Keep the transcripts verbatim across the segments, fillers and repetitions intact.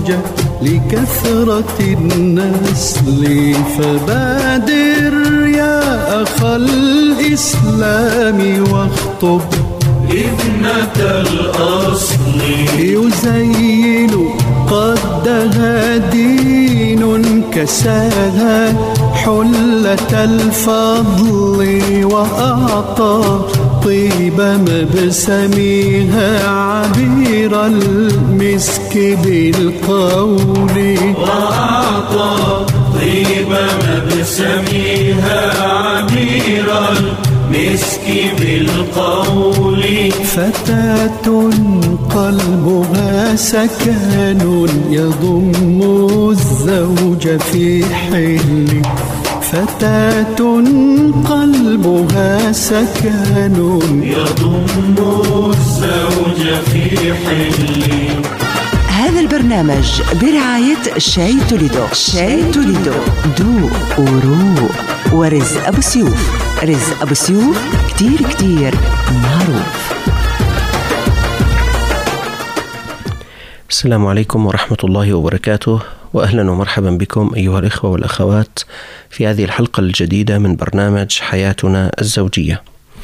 زوجة لكثرة النسل، فبادر يا أخ الإسلام واخطب ابنة الأصل. يزين قدها دين كساها حلة الفضل، وأعطى طيب مبسمها عبير المسك بالقول. وأعطى طيب مبسمها عبير المسك بالقول. فتاة قلبها سكن يضم الزوج في حل. فتاة قلبها سكن يضم الزوج في حل. هذا البرنامج برعاية شاي توليدو. شاي توليدو دو وروق. ورزق أبو سيوف. رزق أبو سيوف كتير كتير معروف. السلام عليكم ورحمة الله وبركاته، وأهلا ومرحبا بكم أيها الإخوة والأخوات في هذه الحلقة الجديدة من برنامج حياتنا الزوجية.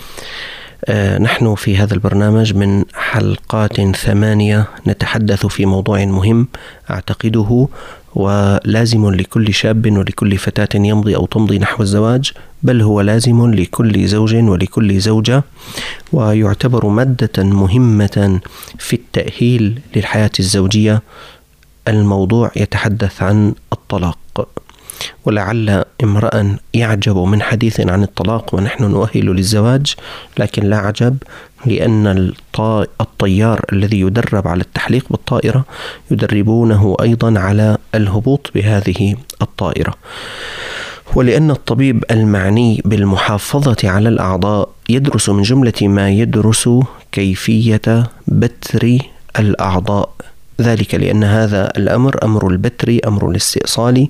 آه نحن في هذا البرنامج من حلقات ثمانية نتحدث في موضوع مهم أعتقده ولازم لكل شاب ولكل فتاة يمضي أو تمضي نحو الزواج، بل هو لازم لكل زوج ولكل زوجة، ويعتبر مادة مهمة في التأهيل للحياة الزوجية. الموضوع يتحدث عن الطلاق، ولعل امرأ يعجب من حديث عن الطلاق ونحن نؤهل للزواج، لكن لا عجب، لأن الطيار الذي يدرب على التحليق بالطائرة يدربونه أيضا على الهبوط بهذه الطائرة. ولأن الطبيب المعني بالمحافظة على الأعضاء يدرس من جملة ما يدرس كيفية بتر الأعضاء، ذلك لأن هذا الأمر أمر البتر، أمر الاستئصال،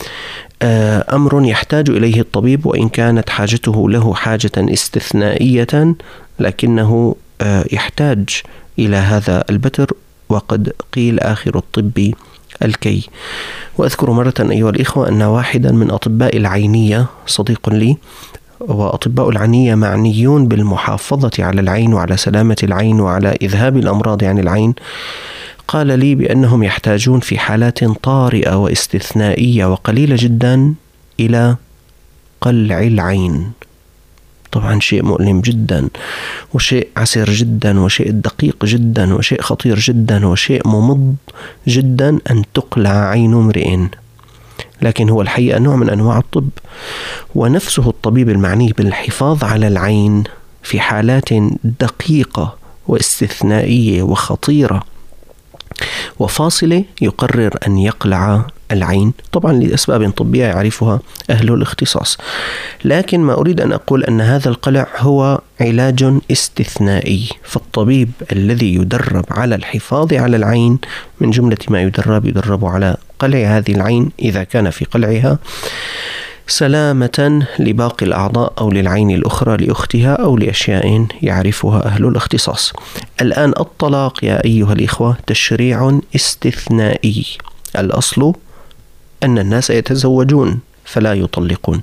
أمر يحتاج إليه الطبيب، وإن كانت حاجته له حاجة استثنائية لكنه يحتاج إلى هذا البتر، وقد قيل آخر الطب الكي. وأذكر مرة أيها الإخوة أن واحدا من أطباء العينية صديق لي، وأطباء العينية معنيون بالمحافظة على العين وعلى سلامة العين وعلى إذهاب الأمراض عن العين، قال لي بأنهم يحتاجون في حالات طارئة واستثنائية وقليلة جدا إلى قلع العين. طبعا شيء مؤلم جدا، وشيء عسير جدا، وشيء دقيق جدا، وشيء خطير جدا، وشيء ممض جدا أن تقلع عين امرئ، لكن هو الحقيقة نوع من أنواع الطب. ونفسه الطبيب المعني بالحفاظ على العين في حالات دقيقة واستثنائية وخطيرة وفاصلة يقرر أن يقلع العين، طبعا لأسباب طبية يعرفها أهل الاختصاص. لكن ما أريد أن أقول أن هذا القلع هو علاج استثنائي، فالطبيب الذي يدرب على الحفاظ على العين من جملة ما يدرب يدرب على قلع هذه العين إذا كان في قلعها سلامة لباقي الأعضاء أو للعين الأخرى لأختها أو لأشياء يعرفها أهل الاختصاص. الآن الطلاق يا أيها الإخوة تشريع استثنائي، الأصل أن الناس يتزوجون فلا يطلقون،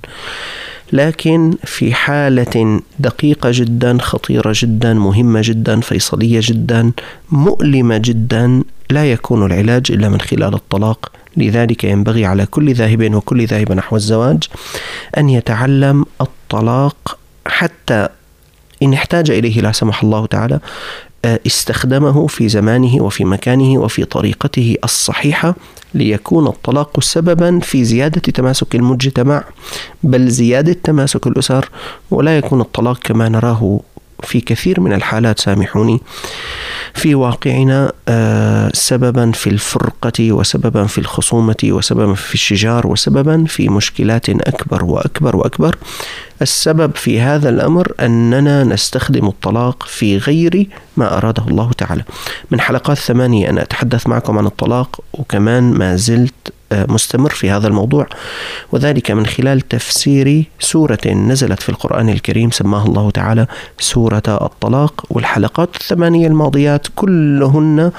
لكن في حالة دقيقة جدا، خطيرة جدا، مهمة جدا، فيصلية جدا، مؤلمة جدا، لا يكون العلاج إلا من خلال الطلاق. لذلك ينبغي على كل ذاهب وكل ذاهب نحو الزواج أن يتعلم الطلاق، حتى إن احتاج إليه لا سمح الله تعالى استخدمه في زمانه وفي مكانه وفي طريقته الصحيحة، ليكون الطلاق سببا في زيادة تماسك المجتمع، بل زيادة تماسك الأسر، ولا يكون الطلاق كما نراه في كثير من الحالات، سامحوني، في واقعنا سببا في الفرقة وسببا في الخصومة وسببا في الشجار وسببا في مشكلات أكبر وأكبر وأكبر. السبب في هذا الأمر أننا نستخدم الطلاق في غير ما أراده الله تعالى. من حلقات ثمانية أنا أتحدث معكم عن الطلاق، وكمان ما زلت مستمر في هذا الموضوع، وذلك من خلال تفسير سورة نزلت في القرآن الكريم سماها الله تعالى سورة الطلاق. والحلقات الثمانية الماضيات كلهن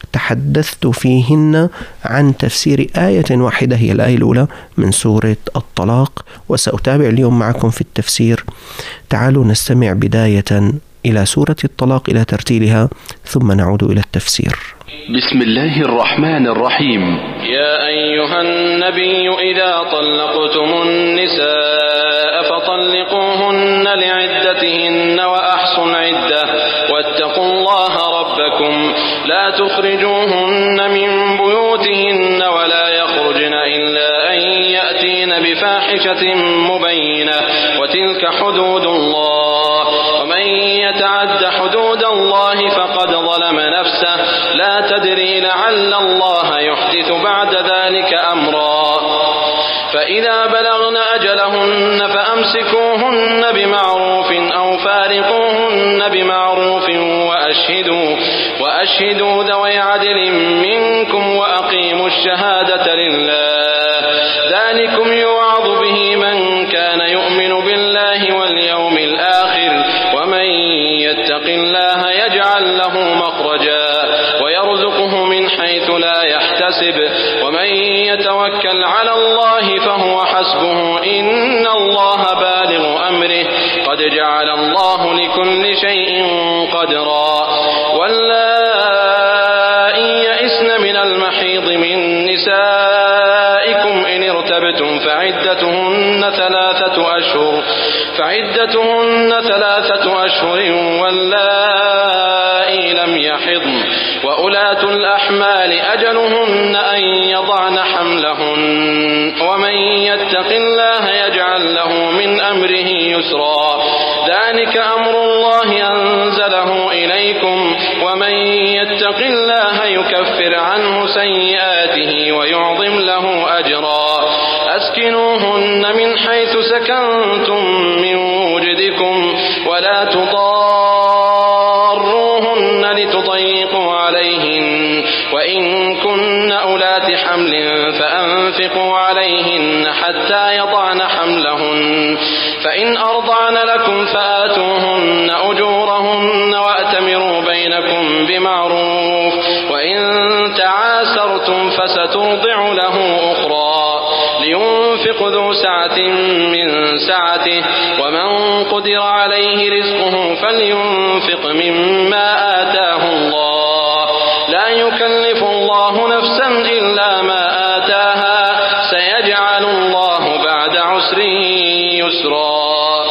تحدثت فيهن عن تفسير آية واحدة هي الآية الأولى من سورة الطلاق، وسأتابع اليوم معكم في التفسير. تعالوا نستمع بداية إلى سورة الطلاق إلى ترتيلها ثم نعود إلى التفسير. بسم الله الرحمن الرحيم. يا أيها النبي إذا طلقتم النساء فطلقوهن لعدتهن وأحصوا العدة واتقوا الله ربكم لا تخرجوهن من بيوتهن ولا يخرجن إلا أن يأتين بفاحشة مبينة وتلك حدود الله ومن يتعد حدود الله فقد ظلم نفسه لا تدري لعل الله يحدث بعد ذلك أمرا. فإذا بلغن أجلهن فأمسكوهن بمعروف أو فارقوهن بمعروف وأشهدوا وأشهدوا ذوي عدل منكم وأقيموا الشهادة لله ذلكم يوعظ به من كان يؤمن بالله واليوم الآخر ومن يتق الله يجعل له مخرجا ويرزقه من حيث لا يحتسب ومن يتوكل على الله فهو حسبه إن الله بالغ أمره قد جعل الله لكل شيء قدرا. واللائي يئسن من المحيض من نسائكم إن ارتبتم فعدتهن ثلاثة أشهر فعدتهن ثلاثة أشهر واللائي لم يحضن وأولاة الأحمال أجلهن أن يضعن حملهن ومن يتق الله يجعل له من أمره يسرا. ذلك أمر الله أنزله إليكم ومن يتق الله يكفر عنه سيئاته ويعظم له أجرا. أسكنوهن من حيث سكنتم من وجدكم ولا تضاروهن لتضيقوا عليهن وإن كن أولات حمل فأنفقوا عليهن حتى يضعن حملهن فإن أرضعن لكم فآتوهن أجورهن وأتمروا بينكم بمعروف وإن تعاسرتم فسترضع له أخرى لينفق ذو سعة من سعته ومن قدر عليه رزقه فلينفق مما آتاه الله لا يكلف الله نفسا إلا ما آتاها سيجعل الله بعد عسر يسرا.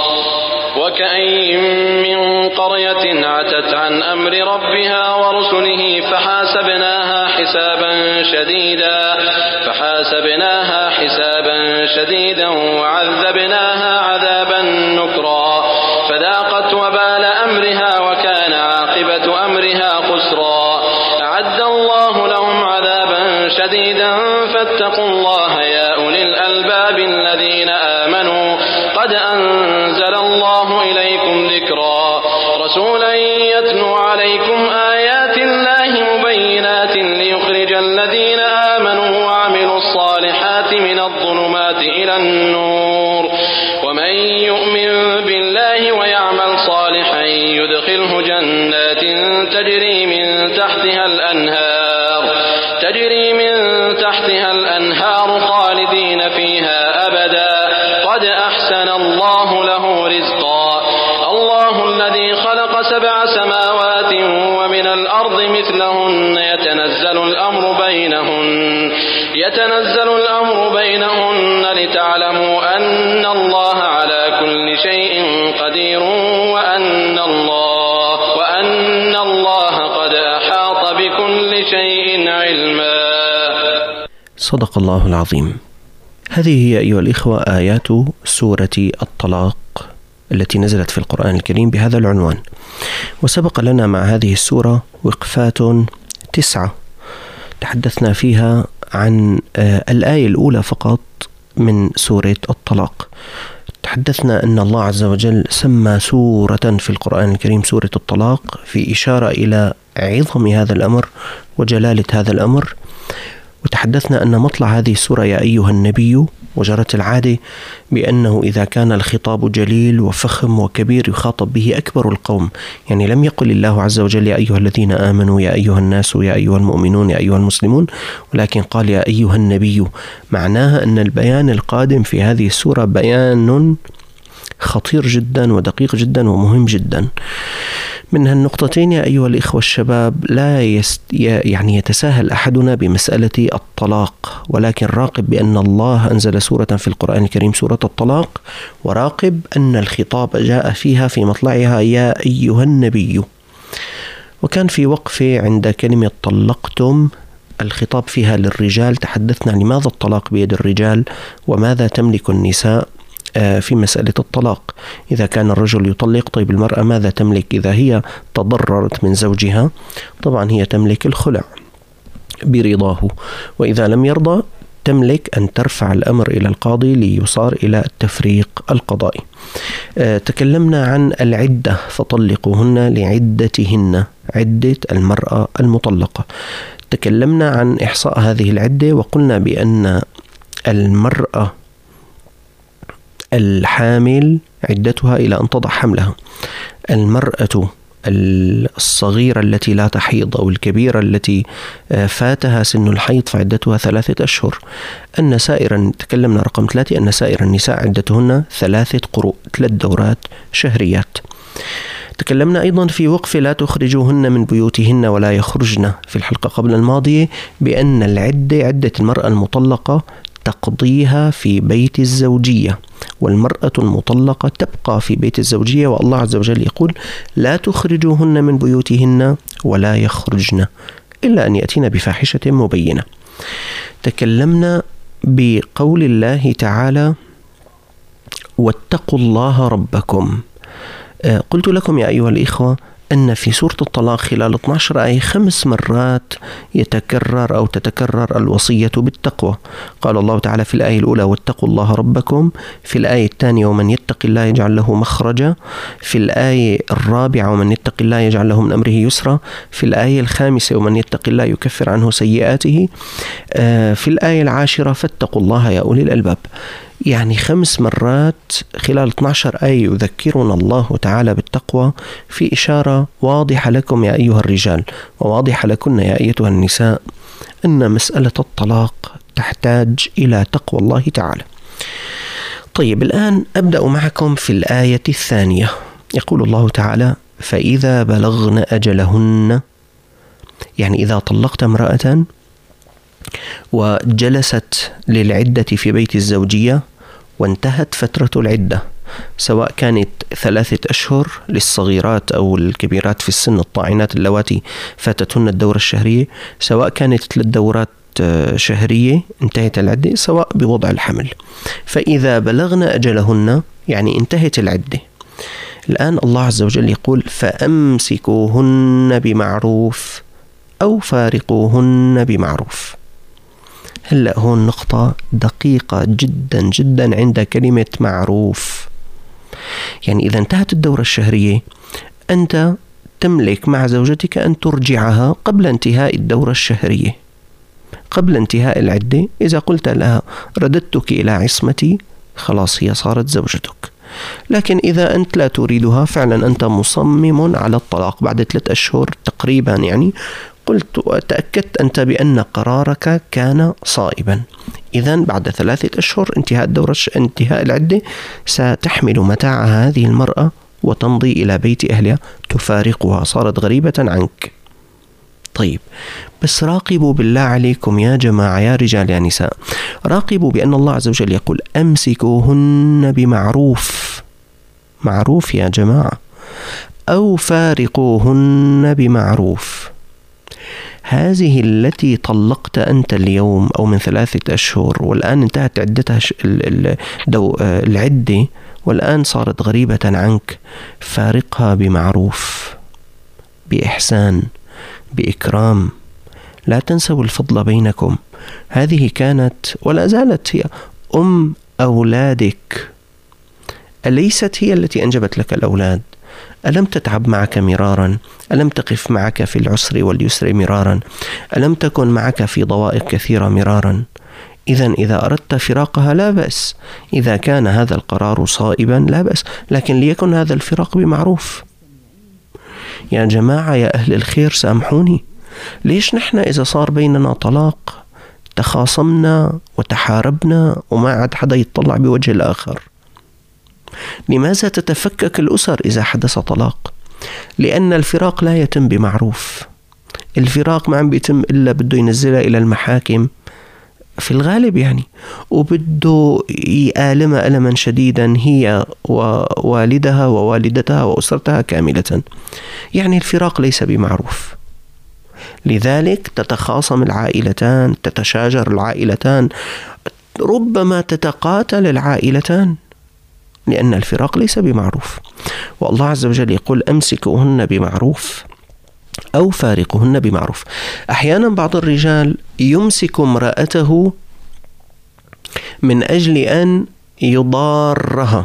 وكأين من قرية عتت عن أمر ربها ورسله فحاسبناها حسابا شديدا فحاسبناها حسابا شديدا وعذبناها عذابا نكرا فذاقت وبال أمرها وكان عاقبة أمرها خسرا. أعد الله لهم عذابا شديدا فاتقوا الله يا أولي الألباب الذين آمنوا قد أنزل الله إليكم ذكرا رسولا يتلو عليكم آيات الله مبينات ليخرج الذين آمنوا وعملوا الصالحات من الظلمات إلى النور ومن يؤمن بالله ويعمل صالحا يدخله جنات تجري من تحتها الأنهار تجري من تحتها الأنهار خالدين فيها أبدا قد أحسن الله له رزقا. الله الذي خلق سبع سماوات ومن الأرض مثلهن يتنزل الأمر بينهن يتنزل الأمر بينهن لتعلموا أن الله على كل شيء قدير وأن الله وأن الله قد أحاط بكل شيء علما. صدق الله العظيم. هذه هي أيها الإخوة آيات سورة الطلاق التي نزلت في القرآن الكريم بهذا العنوان. وسبق لنا مع هذه السورة وقفات تسعة تحدثنا فيها عن الآية الأولى فقط من سورة الطلاق. تحدثنا أن الله عز وجل سمى سورة في القرآن الكريم سورة الطلاق في إشارة إلى عظم هذا الأمر وجلالة هذا الأمر. وتحدثنا أن مطلع هذه السورة يا أيها النبي وجرت العادة بأنه إذا كان الخطاب جليل وفخم وكبير يخاطب به أكبر القوم، يعني لم يقل الله عز وجل يا أيها الذين آمنوا يا أيها الناس يا أيها المؤمنون يا أيها المسلمون، ولكن قال يا أيها النبي. معناها أن البيان القادم في هذه السورة بيان خطير جدا ودقيق جدا ومهم جدا. من هالنقطتين يا أيها الإخوة الشباب لا يست... يعني يتساهل أحدنا بمسألة الطلاق، ولكن راقب بأن الله أنزل سورة في القرآن الكريم سورة الطلاق، وراقب أن الخطاب جاء فيها في مطلعها يا أيها النبي. وكان في وقفة عند كلمة طلقتم، الخطاب فيها للرجال، تحدثنا لماذا الطلاق بيد الرجال وماذا تملك النساء في مسألة الطلاق. إذا كان الرجل يطلق، طيب المرأة ماذا تملك إذا هي تضررت من زوجها؟ طبعا هي تملك الخلع برضاه، وإذا لم يرضى تملك أن ترفع الأمر إلى القاضي ليصار إلى التفريق القضائي. أه تكلمنا عن العدة، فطلقوهن لعدتهن، عدة المرأة المطلقة. تكلمنا عن إحصاء هذه العدة، وقلنا بأن المرأة الحامل عدتها إلى أن تضع حملها. المرأة الصغيرة التي لا تحيض أو الكبيرة التي فاتها سن الحيض فعدتها ثلاثة أشهر. أن سائر تكلمنا رقم ثلاثة أن سائر النساء عدتهن ثلاثة قروء، ثلاث دورات شهريات. تكلمنا أيضا في وقف لا تخرجوهن من بيوتهن ولا يخرجن في الحلقة قبل الماضية بأن العدة عدة المرأة المطلقة تقضيها في بيت الزوجية، والمرأة المطلقة تبقى في بيت الزوجية، والله عز وجل يقول لا تخرجوهن من بيوتهن ولا يخرجن إلا أن يأتين بفاحشة مبينة. تكلمنا بقول الله تعالى واتقوا الله ربكم. قلت لكم يا أيها الإخوة أن في سورة الطلاق خلال اثنتي عشرة آية خمس مرات يتكرر أو تتكرر الوصية بالتقوى. قال الله تعالى في الآية الأولى واتقوا الله ربكم، في الآية الثانية ومن يتق الله يجعل له مخرجا، في الآية الرابعة ومن يتق الله يجعل له من أمره يسرا، في الآية الخامسة ومن يتق الله يكفر عنه سيئاته، في الآية العاشرة فاتقوا الله يا أولي الألباب. يعني خمس مرات خلال اثنتي عشرة آية يذكرنا الله تعالى بالتقوى، في إشارة واضحة لكم يا أيها الرجال وواضحة لكن يا أيتها النساء أن مسألة الطلاق تحتاج إلى تقوى الله تعالى. طيب الآن أبدأ معكم في الآية الثانية. يقول الله تعالى فإذا بلغن أجلهن، يعني إذا طلقت امرأة وجلست للعدة في بيت الزوجية وانتهت فترة العدة، سواء كانت ثلاثة أشهر للصغيرات أو الكبيرات في السن الطاعنات اللواتي فاتتهن الدورة الشهرية، سواء كانت ثلاث دورات شهرية انتهت العدة، سواء بوضع الحمل. فإذا بلغن أجلهن يعني انتهت العدة. الآن الله عز وجل يقول فأمسكوهن بمعروف أو فارقوهن بمعروف. هلأ هون نقطة دقيقة جدا جدا عند كلمة معروف. يعني إذا انتهت الدورة الشهرية أنت تملك مع زوجتك أن ترجعها قبل انتهاء الدورة الشهرية، قبل انتهاء العدة. إذا قلت لها رددتك إلى عصمتي خلاص هي صارت زوجتك. لكن إذا أنت لا تريدها فعلا أنت مصمم على الطلاق بعد ثلاثة أشهر تقريبا، يعني قلت وتأكدت أنت بأن قرارك كان صائبا، إذن بعد ثلاثة أشهر انتهاء الدورة انتهاء العدة ستحمل متاع هذه المرأة وتمضي إلى بيت أهلها، تفارقها، صارت غريبة عنك. طيب بس راقبوا بالله عليكم يا جماعة يا رجال يا نساء، راقبوا بأن الله عز وجل يقول أمسكوهن بمعروف، معروف يا جماعة، أو فارقوهن بمعروف. هذه التي طلقت أنت اليوم أو من ثلاثة أشهر والآن انتهت عدتها العدة والآن صارت غريبة عنك، فارقها بمعروف، بإحسان، بإكرام، لا تنسوا الفضل بينكم. هذه كانت ولا زالت هي أم أولادك، أليست هي التي أنجبت لك الأولاد؟ ألم تتعب معك مرارا؟ ألم تقف معك في العسر واليسر مرارا؟ ألم تكن معك في ضوائق كثيرة مرارا؟ إذن إذا أردت فراقها لا بأس، إذا كان هذا القرار صائبا لا بأس، لكن ليكن هذا الفراق بمعروف. يا جماعة يا أهل الخير سامحوني، ليش نحن إذا صار بيننا طلاق تخاصمنا وتحاربنا وما عاد حدا يتطلع بوجه الآخر؟ لماذا تتفكك الأسر إذا حدث طلاق؟ لأن الفراق لا يتم بمعروف. الفراق ما عم بيتم إلا بده ينزلها إلى المحاكم في الغالب يعني، وبده يآلمها ألما شديدا هي ووالدها ووالدتها وأسرتها كاملة. يعني الفراق ليس بمعروف، لذلك تتخاصم العائلتان، تتشاجر العائلتان، ربما تتقاتل العائلتان، لأن الفراق ليس بمعروف. والله عز وجل يقول أمسكوهن بمعروف أو فارقهن بمعروف. أحيانا بعض الرجال يمسك امرأته من أجل أن يضارها،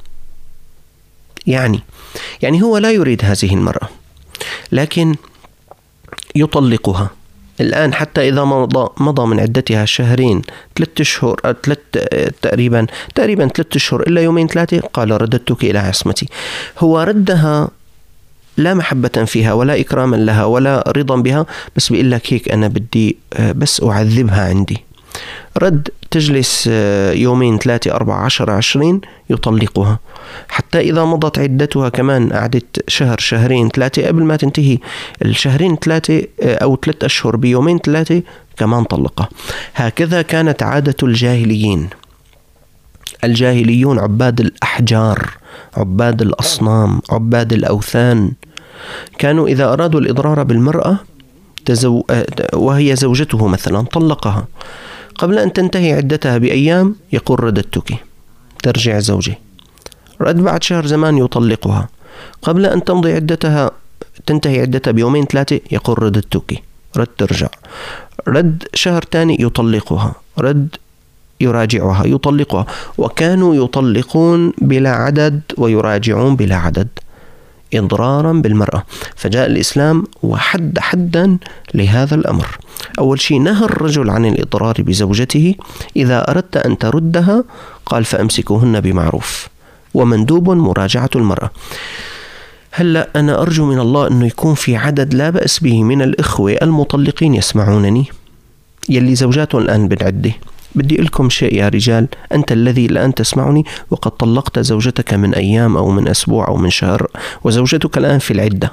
يعني يعني هو لا يريد هذه المرأة لكن يطلقها الآن، حتى إذا مضى, مضى من عدتها شهرين ثلاثة أشهر ثلاث تقريبا تقريبا ثلاثة أشهر إلا يومين ثلاثة قال رددتك إلى عصمتي. هو ردها لا محبة فيها ولا إكراما لها ولا رضا بها، بس بيقول لك هيك أنا بدي بس أعذبها عندي. رد تجلس يومين ثلاثة أربعة عشر عشرين يطلقها، حتى إذا مضت عدتها كمان قعدت شهر شهرين ثلاثة قبل ما تنتهي الشهرين ثلاثة أو ثلاثة أشهر بيومين ثلاثة كمان طلقها. هكذا كانت عادة الجاهليين. الجاهليون عباد الأحجار، عباد الأصنام، عباد الأوثان، كانوا إذا أرادوا الإضرار بالمرأة تزو... وهي زوجته مثلا طلقها، قبل أن تنتهي عدتها بأيام يقول رددتك، ترجع زوجي. رد بعد شهر زمان يطلقها، قبل أن تمضي عدتها تنتهي عدتها بيومين ثلاثة يقول رددتك، رد ترجع. رد شهر تاني يطلقها، رد يراجعها يطلقها، وكانوا يطلقون بلا عدد ويراجعون بلا عدد إضرارا بالمرأة. فجاء الإسلام وحد حدا لهذا الأمر. أول شيء نهى الرجل عن الإضرار بزوجته، إذا أردت أن تردها قال فأمسكوهن بمعروف، ومندوب مراجعة المرأة. هلأ أنا أرجو من الله أنه يكون في عدد لا بأس به من الإخوة المطلقين يسمعونني، يلي زوجاتهم الآن بالعدة. بدي لكم شيء يا رجال، أنت الذي الآن تسمعني وقد طلقت زوجتك من أيام أو من أسبوع أو من شهر، وزوجتك الآن في العدة،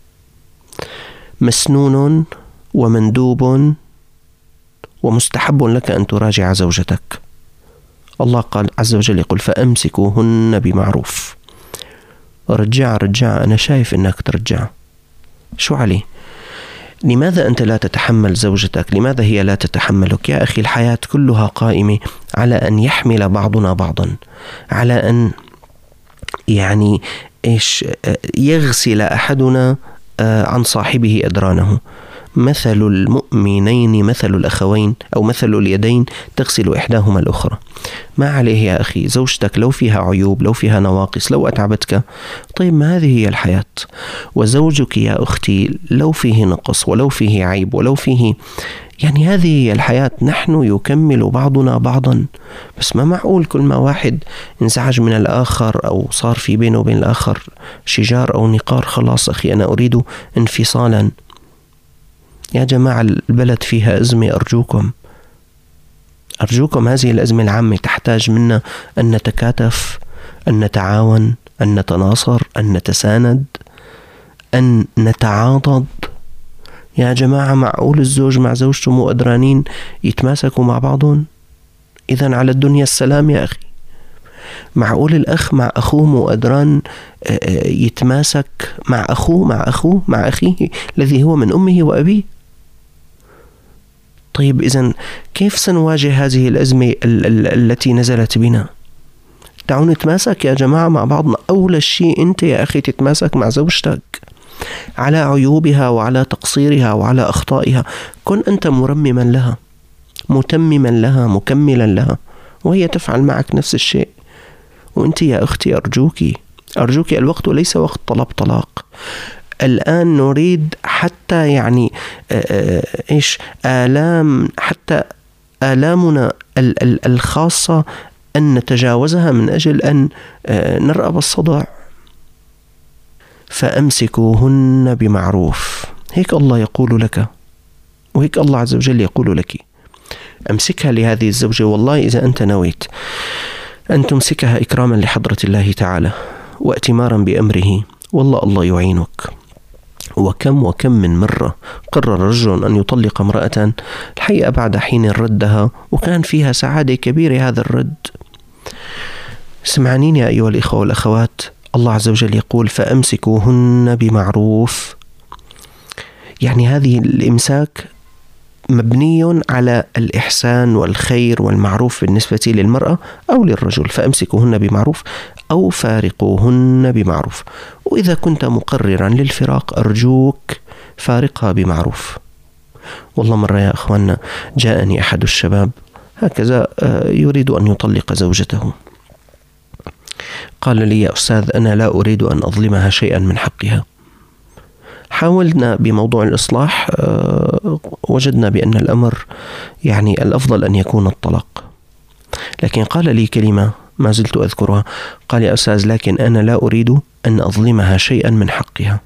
مسنون ومندوب ومستحب لك أن تراجع زوجتك. الله قال عز وجل يقول فأمسكوهن بمعروف. رجع رجع أنا شايف أنك ترجع، شو عليه؟ لماذا أنت لا تتحمل زوجتك؟ لماذا هي لا تتحملك؟ يا أخي الحياة كلها قائمة على أن يحمل بعضنا بعضا، على أن يعني إيش يغسل أحدنا عن صاحبه أدرانه. مثل المؤمنين مثل الأخوين أو مثل اليدين تغسل إحداهما الأخرى. ما عليه يا أخي زوجتك لو فيها عيوب، لو فيها نواقص، لو أتعبتك، طيب ما هذه هي الحياة. وزوجك يا أختي لو فيه نقص ولو فيه عيب ولو فيه، يعني هذه هي الحياة، نحن يكمل بعضنا بعضا. بس ما معقول كل ما واحد انزعج من الآخر أو صار في بينه وبين الآخر شجار أو نقار خلاص أخي أنا أريد انفصالا. يا جماعة البلد فيها أزمة، أرجوكم أرجوكم هذه الأزمة العامة تحتاج منا أن نتكاتف، أن نتعاون، أن نتناصر، أن نتساند، أن نتعاضد. يا جماعة معقول الزوج مع زوجته مو قدرانين يتماسكوا مع بعضهم؟ إذن على الدنيا السلام يا أخي. معقول الأخ مع أخوه مو قدران يتماسك مع أخوه مع أخوه مع أخيه الذي هو من أمه وأبيه؟ طيب إذن كيف سنواجه هذه الأزمة ال- ال- التي نزلت بنا؟ دعونا نتماسك يا جماعة مع بعضنا. أول شيء أنت يا أخي تتماسك مع زوجتك على عيوبها وعلى تقصيرها وعلى أخطائها، كن أنت مرمما لها، متمما لها، مكملا لها، وهي تفعل معك نفس الشيء. وأنت يا أختي أرجوكي أرجوكي الوقت ليس وقت طلب طلاق. الآن نريد حتى يعني إيش آلام، حتى آلامنا الخاصة أن نتجاوزها من أجل أن نرأب الصداع. فأمسكوهن بمعروف، هيك الله يقول لك، وهيك الله عز وجل يقول لك، أمسكها لهذه الزوجة. والله إذا أنت نويت أن تمسكها إكراما لحضرة الله تعالى واتمارا بأمره، والله الله يعينك. وكم وكم من مرة قرر رجل أن يطلق امرأة، الحقيقة بعد حين ردها وكان فيها سعادة كبيرة هذا الرد. سمعانين يا أيها الإخوة والأخوات، الله عز وجل يقول فأمسكوهن بمعروف، يعني هذه الإمساك مبني على الإحسان والخير والمعروف بالنسبة للمرأة أو للرجل. فأمسكوهن بمعروف أو فارقوهن بمعروف. وإذا كنت مقررا للفراق أرجوك فارقها بمعروف. والله مرة يا أخوانا جاءني أحد الشباب هكذا يريد أن يطلق زوجته، قال لي يا أستاذ أنا لا أريد أن أظلمها شيئا من حقها. حاولنا بموضوع الإصلاح، وجدنا بأن الأمر يعني الأفضل أن يكون الطلاق، لكن قال لي كلمة ما زلت أذكرها، قال يا أستاذ لكن أنا لا أريد أن أظلمها شيئا من حقها.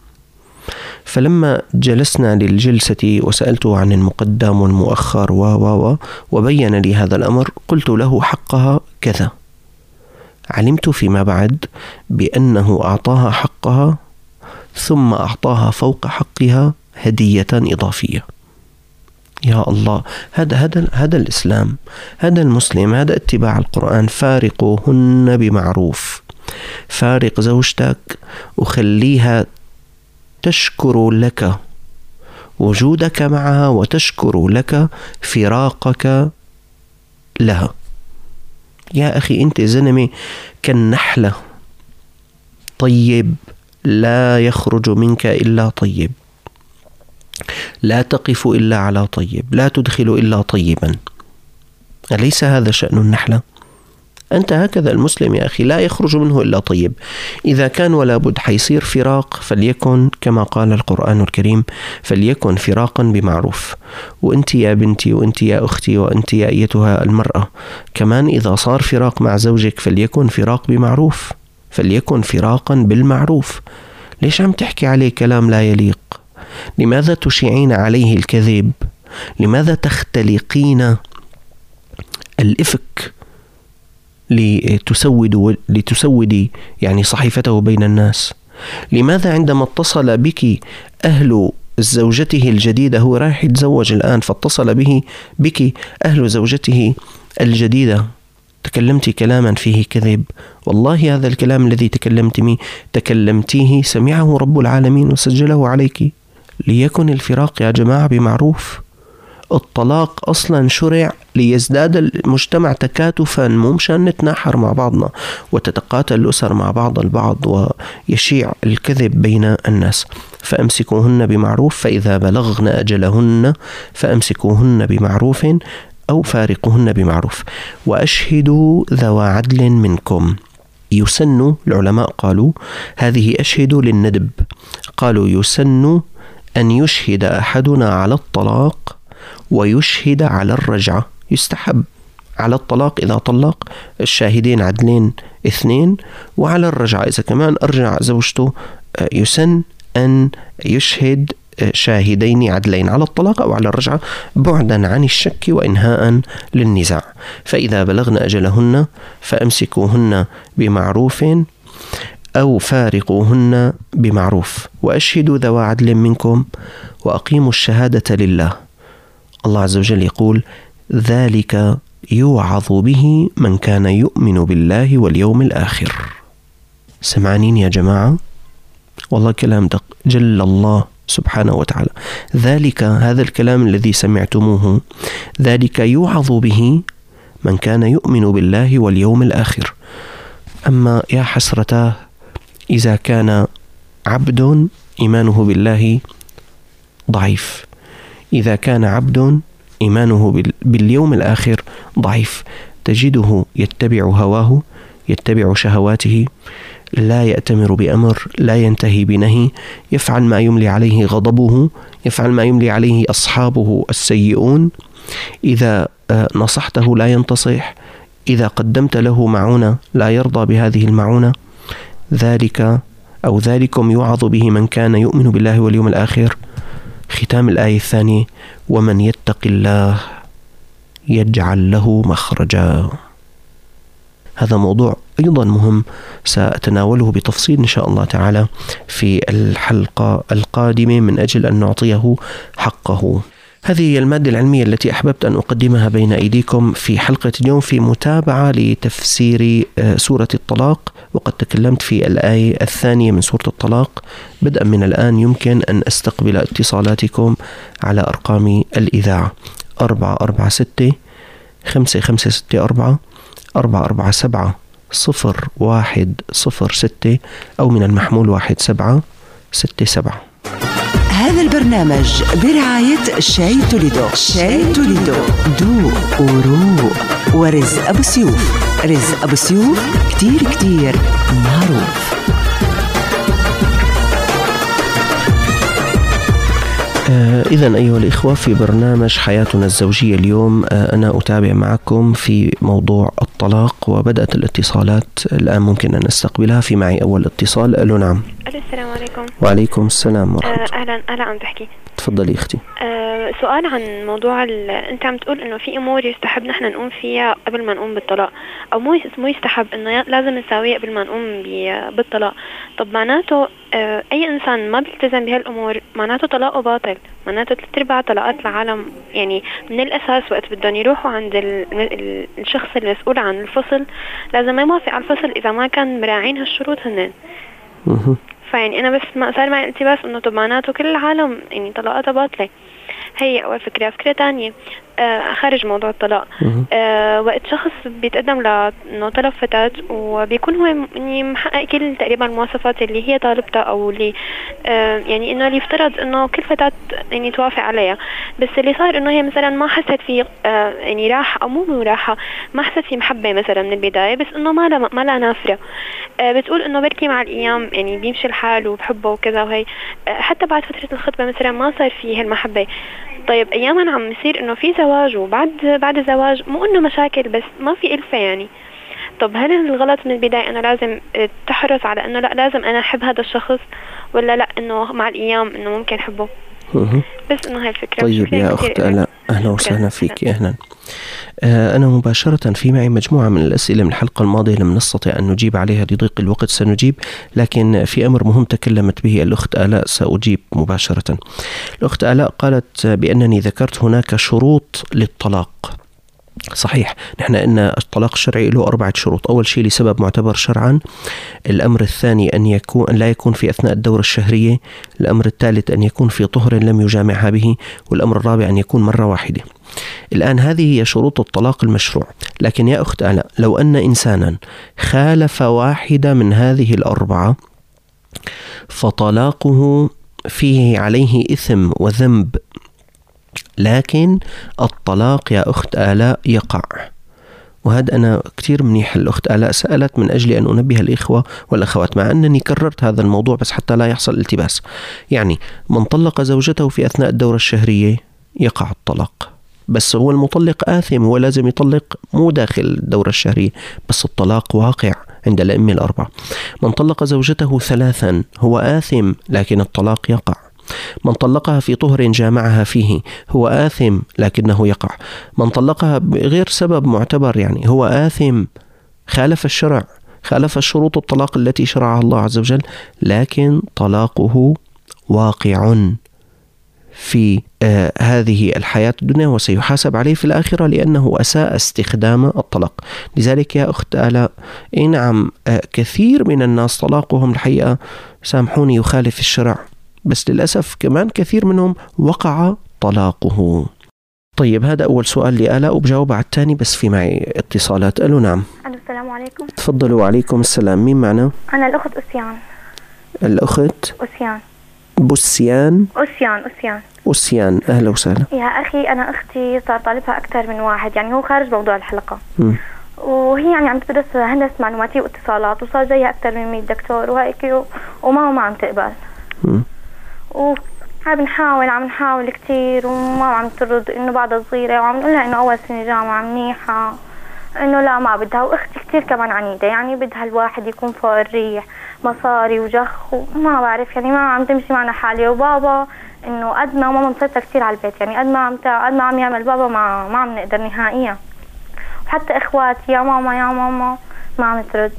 فلما جلسنا للجلسة وسألته عن المقدم والمؤخر و و وبين لي هذا الأمر، قلت له حقها كذا. علمت فيما بعد بأنه أعطاها حقها ثم أعطاها فوق حقها هدية إضافية. يا الله، هذا هذا هذا الإسلام، هذا المسلم، هذا اتباع القرآن. فارقوهن بمعروف. فارق زوجتك وخليها تشكر لك وجودك معها وتشكر لك فراقك لها. يا أخي أنت زلمة كالنحلة، طيب لا يخرج منك إلا طيب، لا تقف إلا على طيب، لا تدخل إلا طيبا. أليس هذا شأن النحلة؟ أنت هكذا المسلم يا أخي، لا يخرج منه إلا طيب. إذا كان ولا بد حيصير فراق فليكن كما قال القرآن الكريم فليكن فراقا بمعروف. وأنت يا بنتي وأنت يا أختي وأنت يا أيتها المرأة كمان إذا صار فراق مع زوجك فليكن فراق بمعروف، فليكن فراقا بالمعروف. ليش عم تحكي عليه كلام لا يليق؟ لماذا تشيعين عليه الكذب؟ لماذا تختلقين الإفك لتسود لتسودي يعني صحيفته بين الناس؟ لماذا عندما اتصل بك أهل زوجته الجديدة، هو رايح يتزوج الآن فاتصل به بك أهل زوجته الجديدة، تكلمت كلاما فيه كذب؟ والله هذا الكلام الذي تكلمتمي تكلمتيه سمعه رب العالمين وسجله عليك. ليكن الفراق يا جماعة بمعروف. الطلاق أصلا شرع ليزداد المجتمع تكاتفا، مو مشان نتناحر مع بعضنا وتتقاتل الأسر مع بعض البعض ويشيع الكذب بين الناس. فأمسكوهن بمعروف، فإذا بلغن أجلهن فأمسكوهن بمعروف أو فارقوهن بمعروف وأشهدوا ذوى عدل منكم. يسن، العلماء قالوا هذه أشهد للندب، قالوا يسن أن يشهد أحدنا على الطلاق ويشهد على الرجعة. يستحب على الطلاق إذا طلق الشاهدين عدلين اثنين، وعلى الرجعة إذا كمان أرجع زوجته يسن أن يشهد شاهدين عدلين على الطلاق أو على الرجعة بعدا عن الشك وإنهاء للنزاع. فإذا بلغن أجلهن فأمسكوهن بمعروف أو فارقوهن بمعروف وأشهدوا ذوى عدل منكم وأقيموا الشهادة لله. الله عز وجل يقول ذلك يوعظ به من كان يؤمن بالله واليوم الآخر. سمعانين يا جماعة؟ والله كلام دق جل الله سبحانه وتعالى. ذلك، هذا الكلام الذي سمعتموه، ذلك يوعظ به من كان يؤمن بالله واليوم الآخر. أما يا حسرتاه إذا كان عبد إيمانه بالله ضعيف، إذا كان عبد إيمانه باليوم الآخر ضعيف، تجده يتبع هواه، يتبع شهواته، لا يأتمر بأمر، لا ينتهي بنهي، يفعل ما يملي عليه غضبه، يفعل ما يملي عليه أصحابه السيئون، إذا نصحته لا ينتصح، إذا قدمت له معونة لا يرضى بهذه المعونة. ذلك أو ذلكم يوعظ به من كان يؤمن بالله واليوم الآخر. ختام الآية الثانية: ومن يتق الله يجعل له مخرجا. هذا موضوع أيضا مهم سأتناوله بتفصيل إن شاء الله تعالى في الحلقة القادمة من أجل أن نعطيه حقه. هذه هي المادة العلمية التي أحببت أن أقدمها بين أيديكم في حلقة اليوم في متابعة لتفسير سورة الطلاق، وقد تكلمت في الآية الثانية من سورة الطلاق. بدءا من الآن يمكن أن أستقبل اتصالاتكم على أرقام الإذاعة أربعة أربعة ستة خمسة خمسة ستة أربعة أربعة أربعة سبعة صفر واحد صفر ستة أو من المحمول واحد سبعة ستة سبعة. هذا البرنامج برعاية شاي توليدو. شاي توليدو دوق وروق. ورزق أبو سيوف. رزق أبو سيوف كتير كتير معروف. آه إذن أيها الإخوة، في برنامج حياتنا الزوجية اليوم آه أنا أتابع معكم في موضوع الطلاق، وبدأت الاتصالات الآن ممكن أن أستقبلها. في معي أول اتصال. ألو نعم. السلام عليكم. وعليكم السلام ورحمة الله. أهلا أهلا عم تحكي. تفضلي أختي. أه سؤال عن موضوع أنت عم تقول إنه في أمور يستحب نحن نقوم فيها قبل ما نقوم بالطلاق، أو مو مو يستحب إنه لازم نساويه قبل ما نقوم بالطلاق. طب معناته أه أي إنسان ما بيلتزم بهالأمور معناته طلاقه باطل. معناته ثلاث أرباع طلاقات العالم يعني من الأساس وقت بدهم يروحوا عند ال الشخص المسؤول عن الفصل لازم ما يوافق على الفصل إذا ما كان مراعين هالشروط هنن. فيعني أنا بس ما صار معي التباس إنه طب معناته كل العالم يعني طلاقاتها باطلة. هي أول فكرة. فكرة تانية آه خارج موضوع الطلاق. آه وقت شخص بيتقدم لأنه طلب فتاة وبيكون هو يعني محقق كل تقريبا المواصفات اللي هي طالبتها، أو اللي آه يعني إنه اللي يفترض إنه كل فتاة يعني توافق عليها، بس اللي صار إنه هي مثلا ما حست في آه يعني راحة، أو مو مو راحة، ما حست في محبة مثلا من البداية، بس إنه ما لا ما لا نافرة. آه بتقول إنه بركي مع الأيام يعني بيمشي الحال وبحبه وكذا، وهي آه حتى بعد فترة الخطبة مثلا ما صار فيه هالمحبة. طيب أياما عم يصير إنه في زواج، وبعد بعد الزواج مو إنه مشاكل بس ما في ألفة يعني. طب هل الغلط من البداية إنه لازم تحرص على إنه لا لازم أنا أحب هذا الشخص، ولا لا إنه مع الأيام إنه ممكن أحبه؟ بس إنه هاي الفكرة. طيب يا أخت ألا، أهلا وسهلا فيك. أهلا. آه أنا مباشرة في معي مجموعة من الأسئلة من الحلقة الماضية لم نستطع أن نجيب عليها لضيق الوقت، سنجيب، لكن في أمر مهم تكلمت به الأخت آلاء سأجيب مباشرة. الأخت آلاء قالت بأنني ذكرت هناك شروط للطلاق. صحيح، نحن إن الطلاق الشرعي له أربعة شروط. أول شيء لسبب معتبر شرعا. الأمر الثاني أن يكون أن لا يكون في أثناء الدورة الشهرية. الأمر الثالث أن يكون في طهر لم يجامعها به. والأمر الرابع أن يكون مرة واحدة. الآن هذه هي شروط الطلاق المشروع. لكن يا أخت آلاء، لو أن إنسانا خالف واحدة من هذه الأربعة فطلاقه فيه عليه إثم وذنب، لكن الطلاق يا أخت آلاء يقع. وهذا أنا كتير منيح الأخت آلاء سألت من أجل أن أنبه الإخوة والأخوات، مع أنني كررت هذا الموضوع بس حتى لا يحصل التباس. يعني من طلق زوجته في أثناء الدورة الشهرية يقع الطلاق، بس هو المطلق آثم، هو لازم يطلق مو داخل الدورة الشهرية، بس الطلاق واقع عند الأئمة الأربعة. من طلق زوجته ثلاثا هو آثم، لكن الطلاق يقع. من طلقها في طهر جامعها فيه هو آثم، لكنه يقع. من طلقها بغير سبب معتبر يعني هو آثم، خالف الشرع، خالف الشروط الطلاق التي شرعها الله عز وجل، لكن طلاقه واقع في آه هذه الحياة الدنيا، وسيحاسب عليه في الآخرة لأنه أساء استخدام الطلاق. لذلك يا أخت آلاء، إيه نعم آه كثير من الناس طلاقهم الحقيقة سامحوني يخالف الشرع، بس للأسف كمان كثير منهم وقع طلاقه. طيب هذا أول سؤال لآلاء وبجاوب على الثاني، بس في معي اتصالات. ألو نعم. السلام عليكم. تفضلوا. وعليكم السلام. مين معنا؟ أنا الأخت أسيان. الأخت أسيان. بوسيان. أسيان أسيان أسيان. أهلا وسهلا. يا أخي أنا أختي صار طالبها أكثر من واحد، يعني هو خارج موضوع الحلقة. م. وهي يعني عم تدرس هندسة معلوماتية واتصالات، وصار جايها أكثر من مية دكتور وهيك، وما ما عم تقبل. م. و هاي بنحاول عم نحاول كتير وما عم ترد، إنه بعدها صغيرة وعم نقولها إنه أول سنة جامعة منيحة، إنه لا ما بدها. وأختي كتير كمان عنيدة، يعني بدها الواحد يكون فوق الريح، مصاري وجخ وما بعرف، يعني ما عم تمشي معنا حالي. وبابا إنه قد ما ماما مسيطرة كتير على البيت، يعني قد ما عم قد ما عم يعمل بابا ما ما عم نقدر نهائيا. وحتى إخواتي يا ماما يا ماما ما عم ترد.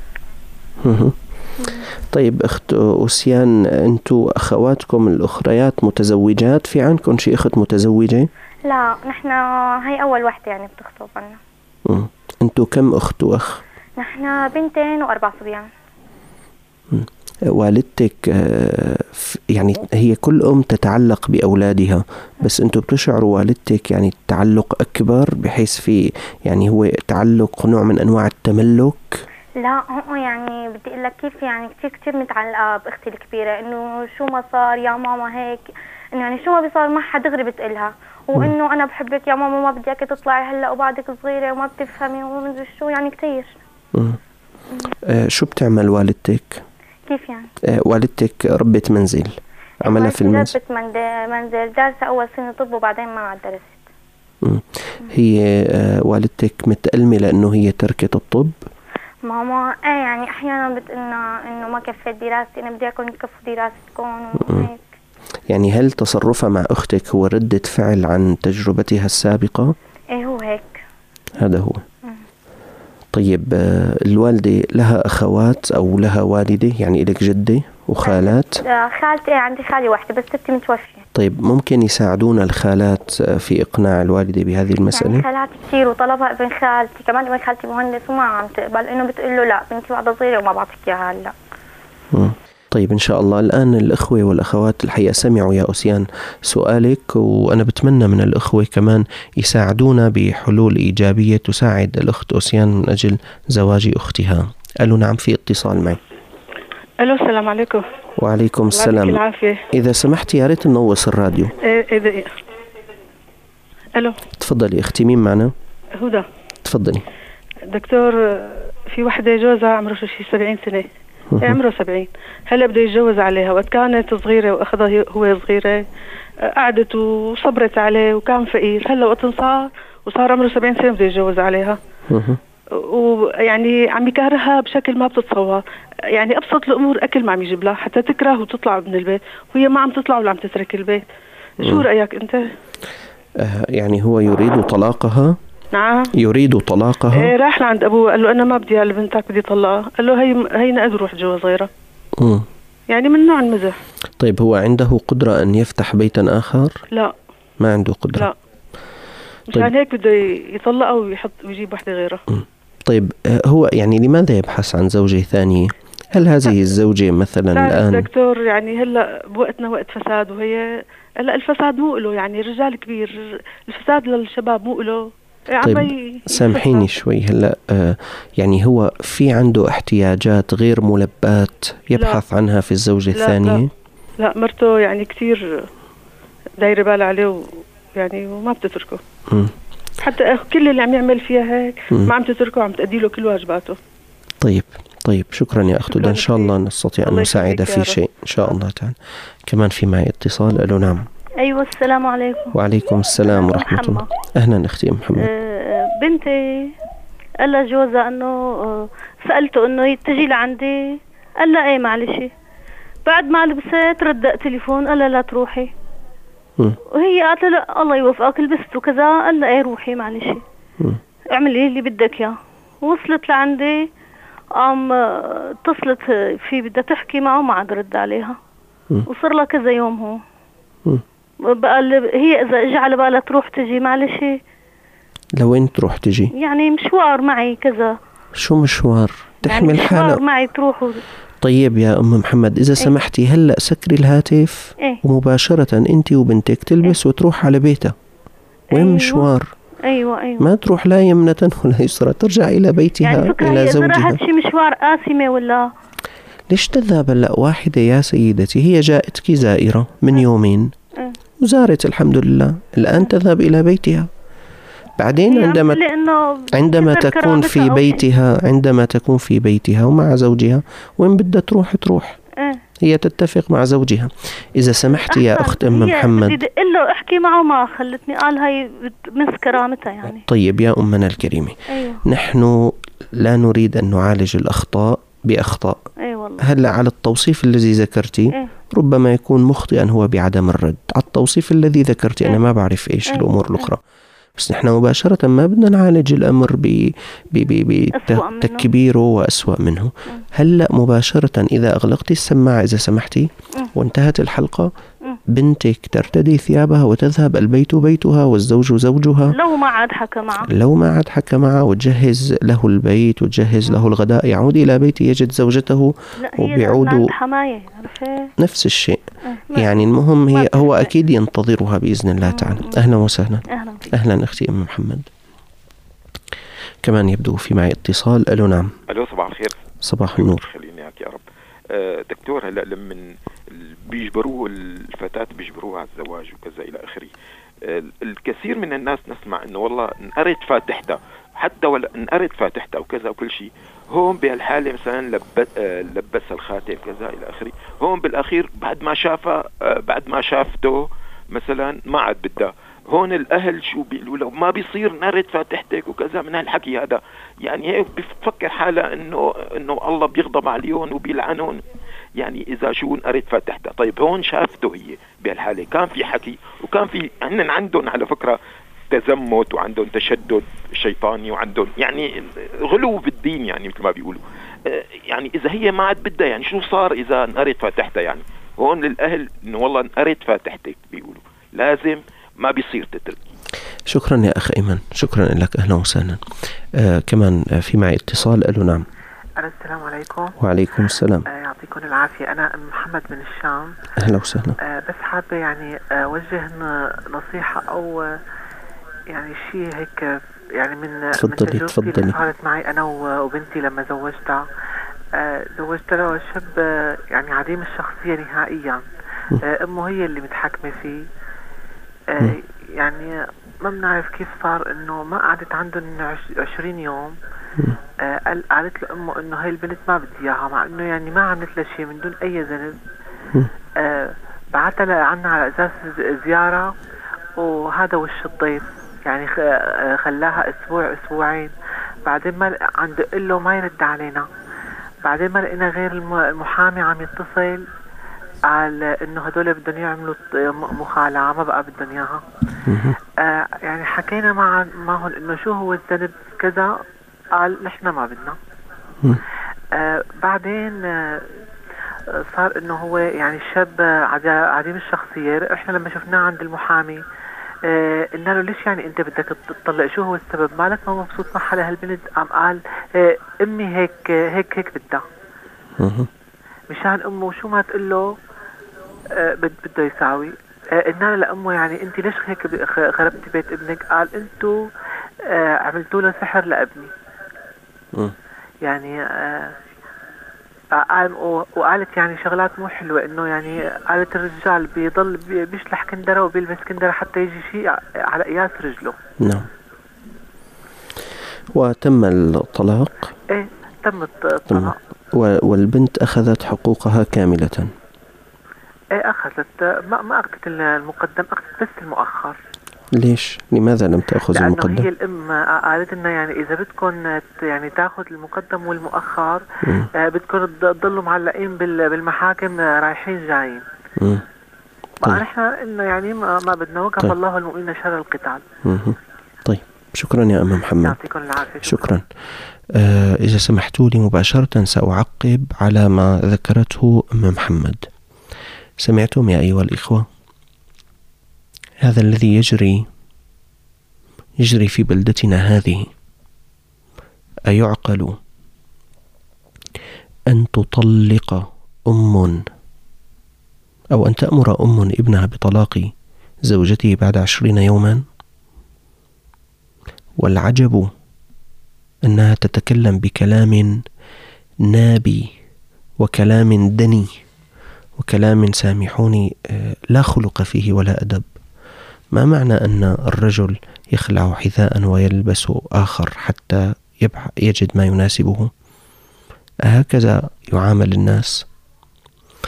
طيب أخت أوسيان، أنتوا أخواتكم الأخريات متزوجات؟ في عندكم شي أخت متزوجة؟ لا نحن هاي أول وحدة يعني بتخطب عنا. مم. أنتوا كم أخت وأخ؟ نحن بنتين وأربع صبيان. مم. والدتك يعني هي كل أم تتعلق بأولادها، بس أنتوا بتشعروا والدتك يعني تعلق أكبر بحيث في يعني هو تعلق نوع من أنواع التملك؟ لا هو يعني بدي اقول لك كيف، يعني كثير كثير متعلقه باختي الكبيره، انه شو ما صار يا ماما هيك، انه يعني شو ما بيصير معها دغري بتقلها، وانه انا بحبك يا ماما ما بدي اياك تطلعي هلا وبعدك صغيره وما بتفهمي وما ادري شو، يعني كثير. آه شو بتعمل والدتك؟ كيف يعني؟ آه والدتك ربة منزل، عملها في المنزل؟ ربة منزل، دارسه اول سنه طب وبعدين ما عاد درست. مم. هي آه والدتك متألمة لانه هي تركت الطب؟ ماما ايه يعني احيانا بتقلنا انه ما كفيت دراستي، انا بدي اكون كفوا دراستكم وهيك. يعني هل تصرفها مع اختك هو ردة فعل عن تجربتها السابقة؟ ايه هو هيك. هذا هو. مم. طيب الوالدة لها اخوات او لها والدة، يعني لك جدة وخالات؟ خالتي ايه عندي خالي واحدة بس ستي متوفية. طيب ممكن يساعدونا الخالات في إقناع الوالدة بهذه المسألة؟ يعني خالات كثير، وطلبها ابن خالتي كمان، ابن خالتي مهندس وما عم تقبل، إنه بتقول له لا بنتي بعدها صغيرة وما بعطيك إياها هلا. طيب إن شاء الله. الآن الأخوة والأخوات الحقيقة سمعوا يا أوسيان سؤالك، وأنا بتمنى من الأخوة كمان يساعدونا بحلول إيجابية تساعد الأخت أوسيان من أجل زواج أختها. قالوا نعم، في اتصال معي. ألو السلام عليكم. وعليكم السلام. العافية. إذا سمحتي يا ريت ننوص الراديو. إيه إذا إيه. ألو. تفضلي أختي، مين معنا؟ هدى. تفضلي. دكتور، في وحدة جوزها عمره شي سبعين سنة، عمره سبعين، هلا بده يتجوز عليها، وقت كانت صغيرة وأخذها هو صغيرة قعدت وصبرت عليه وكان فقير، هلا وقت صار وصار عمره سبعين سنة بده يتجوز عليها. ويعني عم يكرهها بشكل ما بتتصور، يعني أبسط الأمور أكل ما عم يجيب لها حتى تكره وتطلع من البيت، وهي ما عم تطلع ولا عم تترك البيت. شو رأيك أنت؟ آه يعني هو يريد طلاقها؟ نعم يريد طلاقها. إيه راح لعند أبوه قال له أنا ما بدي لبنتك، بدي طلقها. قال له هي هي نقدر روح جوا غيرها. امم يعني من نوع المزح. طيب هو عنده قدرة أن يفتح بيتا آخر؟ لا ما عنده قدرة. لا مشان طيب. هيك بده يطلقها ويحط ويجيب واحدة غيرها. مم. طيب هو يعني لماذا يبحث عن زوجة ثانية؟ هل هذه الزوجة مثلا الآن؟ دكتور يعني هلا بوقتنا وقت فساد، وهي هلا الفساد مو له، يعني رجال كبير، الفساد للشباب مو له. طيب سامحيني شوي هلا آه يعني هو في عنده احتياجات غير ملبات يبحث لا. عنها في الزوجة لا الثانية؟ لا. لا مرته يعني كثير دايره بالها عليه يعني وما بتتركه. م. حتى كل اللي عم يعمل فيها هيك م. ما عم تتركه، عم تأدي له كل واجباته. طيب طيب شكرا يا أخت هدى، إن شاء الله نستطيع أن نساعد في شيء إن شاء الله تعالى. كمان في معي اتصال. ألو نعم. أيوة السلام عليكم. وعليكم السلام ورحمة الله. أهلا أختي محمد. أه بنتي قال لها جوزها أنه أه سألته أنه تجي لعندي، قال لها إيه معلش. بعد ما لبست ردق تليفون قال لها لا تروحي. م. وهي قالت له الله يوفقك لبست وكذا، قال لها إيه روحي معلش اعملي اللي بدك إياه. وصلت لعندي قام اتصلت فيه بدها تحكي معه ما عاد رد عليها. م. وصار لها كذا يوم هو م. بقى هي إذا إجا على بالها تروح تجي معلش. لوين تروح تجي؟ يعني مشوار معي كذا. شو مشوار؟ تحمل يعني حالها مشوار معي تروح و... طيب يا أم محمد إذا ايه؟ سمحتي هلأ سكري الهاتف ايه؟ ومباشرة أنت وبنتك تلبس ايه؟ وتروح على بيتها. وين أيوة. مشوار؟ أيوة أيوة. ما تروح لا يمنة ولا يسرى، ترجع إلى بيتها يعني إلى زوجها. يعني راحت شي مشوار قاسمة ولا؟ ليش تذهب هلأ واحدة يا سيدتي؟ هي جاءتك زائرة من يومين اه؟ وزارت الحمد لله، الآن تذهب إلى بيتها. بعدين عندما عندما تكون في بيتها عندما تكون في بيتها ومع زوجها وين بدها تروح تروح. اه هي تتفق مع زوجها. إذا سمحت يا أخت أم محمد، بدي أقول له احكي معه ما خلتني، قال هاي بتمس كرامتها يعني. طيب يا أمنا الكريمة، أيوه. نحن لا نريد أن نعالج الأخطاء بأخطاء. أي والله. هلا على التوصيف الذي ذكرتي أيه. ربما يكون مخطئا هو بعدم الرد على التوصيف الذي ذكرتي. أنا ما بعرف إيش أيه. الأمور الأخرى، بس نحن مباشرة ما بدنا نعالج الأمر بتكبيره وأسوأ منه. هلأ مباشرة إذا أغلقتي السماعة إذا سمحتي وانتهت الحلقة، بنتك ترتدي ثيابها وتذهب، البيت بيتها والزوج زوجها، لو ما عاد حكى معه لو ما عاد حكى معه وتجهز له البيت وتجهز له الغداء، يعود إلى بيته يجد زوجته وبيعودوا نفس الشيء. يعني المهم هي هو أكيد ينتظرها بإذن الله تعالى. أهلا وسهلا. أهلا, أهلا أختي أم محمد. كمان يبدو في معي اتصال. ألو نعم. ألو صباح الخير. صباح النور. خليني إياك يا رب. أه دكتور، هلا لما بيجبروه الفتاة بيجبروها على الزواج وكذا إلى آخره، أه الكثير من الناس نسمع إنه والله انقرت فاتحتها، حتى ولا انقرت فاتحتها وكذا وكل شيء، هون بهالحالة مثلا لبس أه لبس الخاتم كذا إلى آخره، هون بالأخير بعد ما شافها أه بعد ما شافته مثلا ما عاد بدها، هون الأهل شو بيقولوا له؟ ما بيصير نرد فاتحتك وكذا من هالحكي هذا. يعني هيك بفكر حالة إنه إنه الله بيغضب عليهم وبيلعنون. يعني إذا شو نقرت فاتحتها، طيب هون شافته هي بهالحالة كان في حكي وكان في هن عندهم على فكرة تزمت وعندهم تشدد شيطاني وعندهم يعني غلو بالدين، يعني مثل ما بيقولوا. يعني إذا هي ما عاد بدها، يعني شو صار إذا نقرت فاتحتها؟ يعني هون للأهل إنه والله نقرت فاتحتك بيقولوا لازم ما بيصير تترك. شكرا يا أخ إيمان، شكرا لك. أهلا وسهلا. آه كمان في معي اتصال. ألو نعم. السلام عليكم. وعليكم السلام. آه يعطيكم العافية. أنا أم محمد من الشام. أهلا وسهلا. آه بس حابة يعني أوجه نصيحة أو يعني شيء هيك يعني من تفضلي من تفضلي. اللي صارت معي أنا وبنتي لما زوجتها. آه زوجت له شاب يعني عديم الشخصية نهائيا. آه أمه هي اللي متحكمة فيه. آه يعني ما بنعرف كيف صار انه ما قعدت عندهم عشرين يوم. آه قالت له امه انه هاي البنت ما بدي اياها، مع انه يعني ما عملت له شيء من دون اي ذنب. آه بعتها لعنا على اساس زياره، وهذا وش الضيف يعني خلاها اسبوع اسبوعين. بعدين ما عم دق له ما يرد علينا. بعدين ما لقينا غير المحامي عم يتصل قال انه هدول بدهم يعملوا مخالعه ما بقى بدهم اياها. آه يعني حكينا مع معهم انه شو هو الذنب كذا، قال نحن ما بدنا. آه بعدين آه صار انه هو يعني الشاب عديم الشخصيه. احنا لما شفناه عند المحامي آه قلنا له ليش يعني انت بدك تطلق، شو هو السبب، مالك ما مبسوط معها لهالبنت؟ قام قال آه امي هيك هيك هيك بدها. مشان امه شو ما تقول له آه بده يساوي. قلنا آه لامه يعني انت ليش هيك خربتي بيت ابنك؟ قال انتو آه عملتوا له سحر لابني. م. يعني آه قال وقالت يعني شغلات مو حلوه، انه يعني قالت الرجال بيضل بيشلح كندره وبيلبس كندره حتى يجي شيء على قياس رجله. نعم. وتم الطلاق. ايه تم الطلاق. والبنت أخذت حقوقها كاملة. ايه أخذت، ما ما أخذت المقدم، أخذت بس المؤخر. ليش؟ لماذا لم تأخذ لأنه المقدم؟ هي الأم قالت لنا يعني إذا بدكم يعني تأخذ المقدم والمؤخر آه بدكم تضلوا معلقين بالمحاكم رايحين جايين. طيب. نحن إنه يعني ما, ما بدنا، وكفى طيب. الله المؤمنين شر القتال. طيب شكرا يا أم محمد. يعطيكم العافية. شكرا, شكرا. آه إذا سمحتوا لي مباشرة سأعقب على ما ذكرته أم محمد. سمعتم يا أيها الإخوة؟ هذا الذي يجري يجري في بلدتنا هذه. أيعقل أن تطلق أم أو أن تأمر أم ابنها بطلاق زوجته بعد عشرين يوما؟ والعجب أنها تتكلم بكلام نابي وكلام دني وكلام سامحوني لا خلق فيه ولا أدب. ما معنى أن الرجل يخلع حذاء ويلبس آخر حتى يجد ما يناسبه؟ هكذا يعامل الناس؟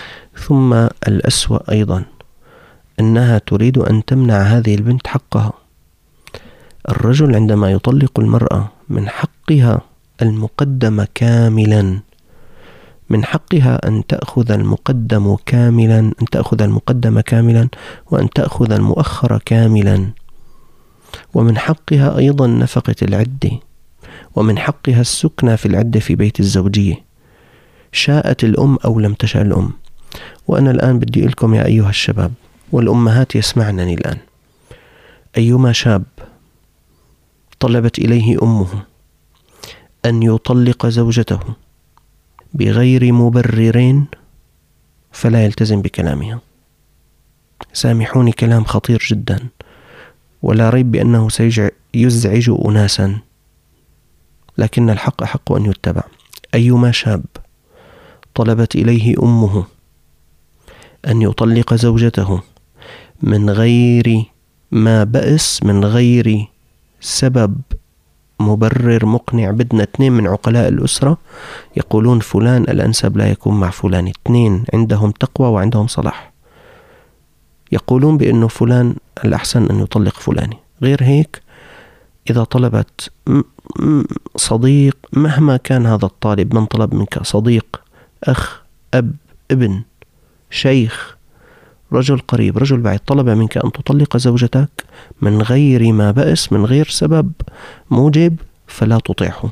ثم الأسوأ أيضا أنها تريد أن تمنع هذه البنت حقها. الرجل عندما يطلق المرأة من حقها المقدم كاملا، من حقها أن تأخذ المقدم كاملا، أن تأخذ المقدم كاملا وأن تأخذ المؤخر كاملا، ومن حقها أيضا نفقة العدة، ومن حقها السكنة في العدة في بيت الزوجية، شاءت الأم أو لم تشاء الأم. وأنا الآن بدي أقول لكم يا أيها الشباب والأمهات يسمعنني الآن، أيما شاب طلبت إليه أمه أن يطلق زوجته بغير مبررين فلا يلتزم بكلامها. سامحوني، كلام خطير جدا، ولا ريب بأنه سيزعج أناسا، لكن الحق حق أن يتبع. أيما شاب طلبت إليه أمه أن يطلق زوجته من غير ما بأس، من غير سبب مبرر مقنع، بدنا اثنين من عقلاء الأسرة يقولون فلان الأنسب لا يكون مع فلان، اثنين عندهم تقوى وعندهم صلاح يقولون بأنه فلان الأحسن أن يطلق فلاني. غير هيك إذا طلبت صديق، مهما كان هذا الطالب، من طلب منك صديق، أخ، أب، ابن، شيخ، رجل قريب، رجل بعيد، طلب منك أن تطلق زوجتك من غير ما بأس، من غير سبب موجب، فلا تطيعه.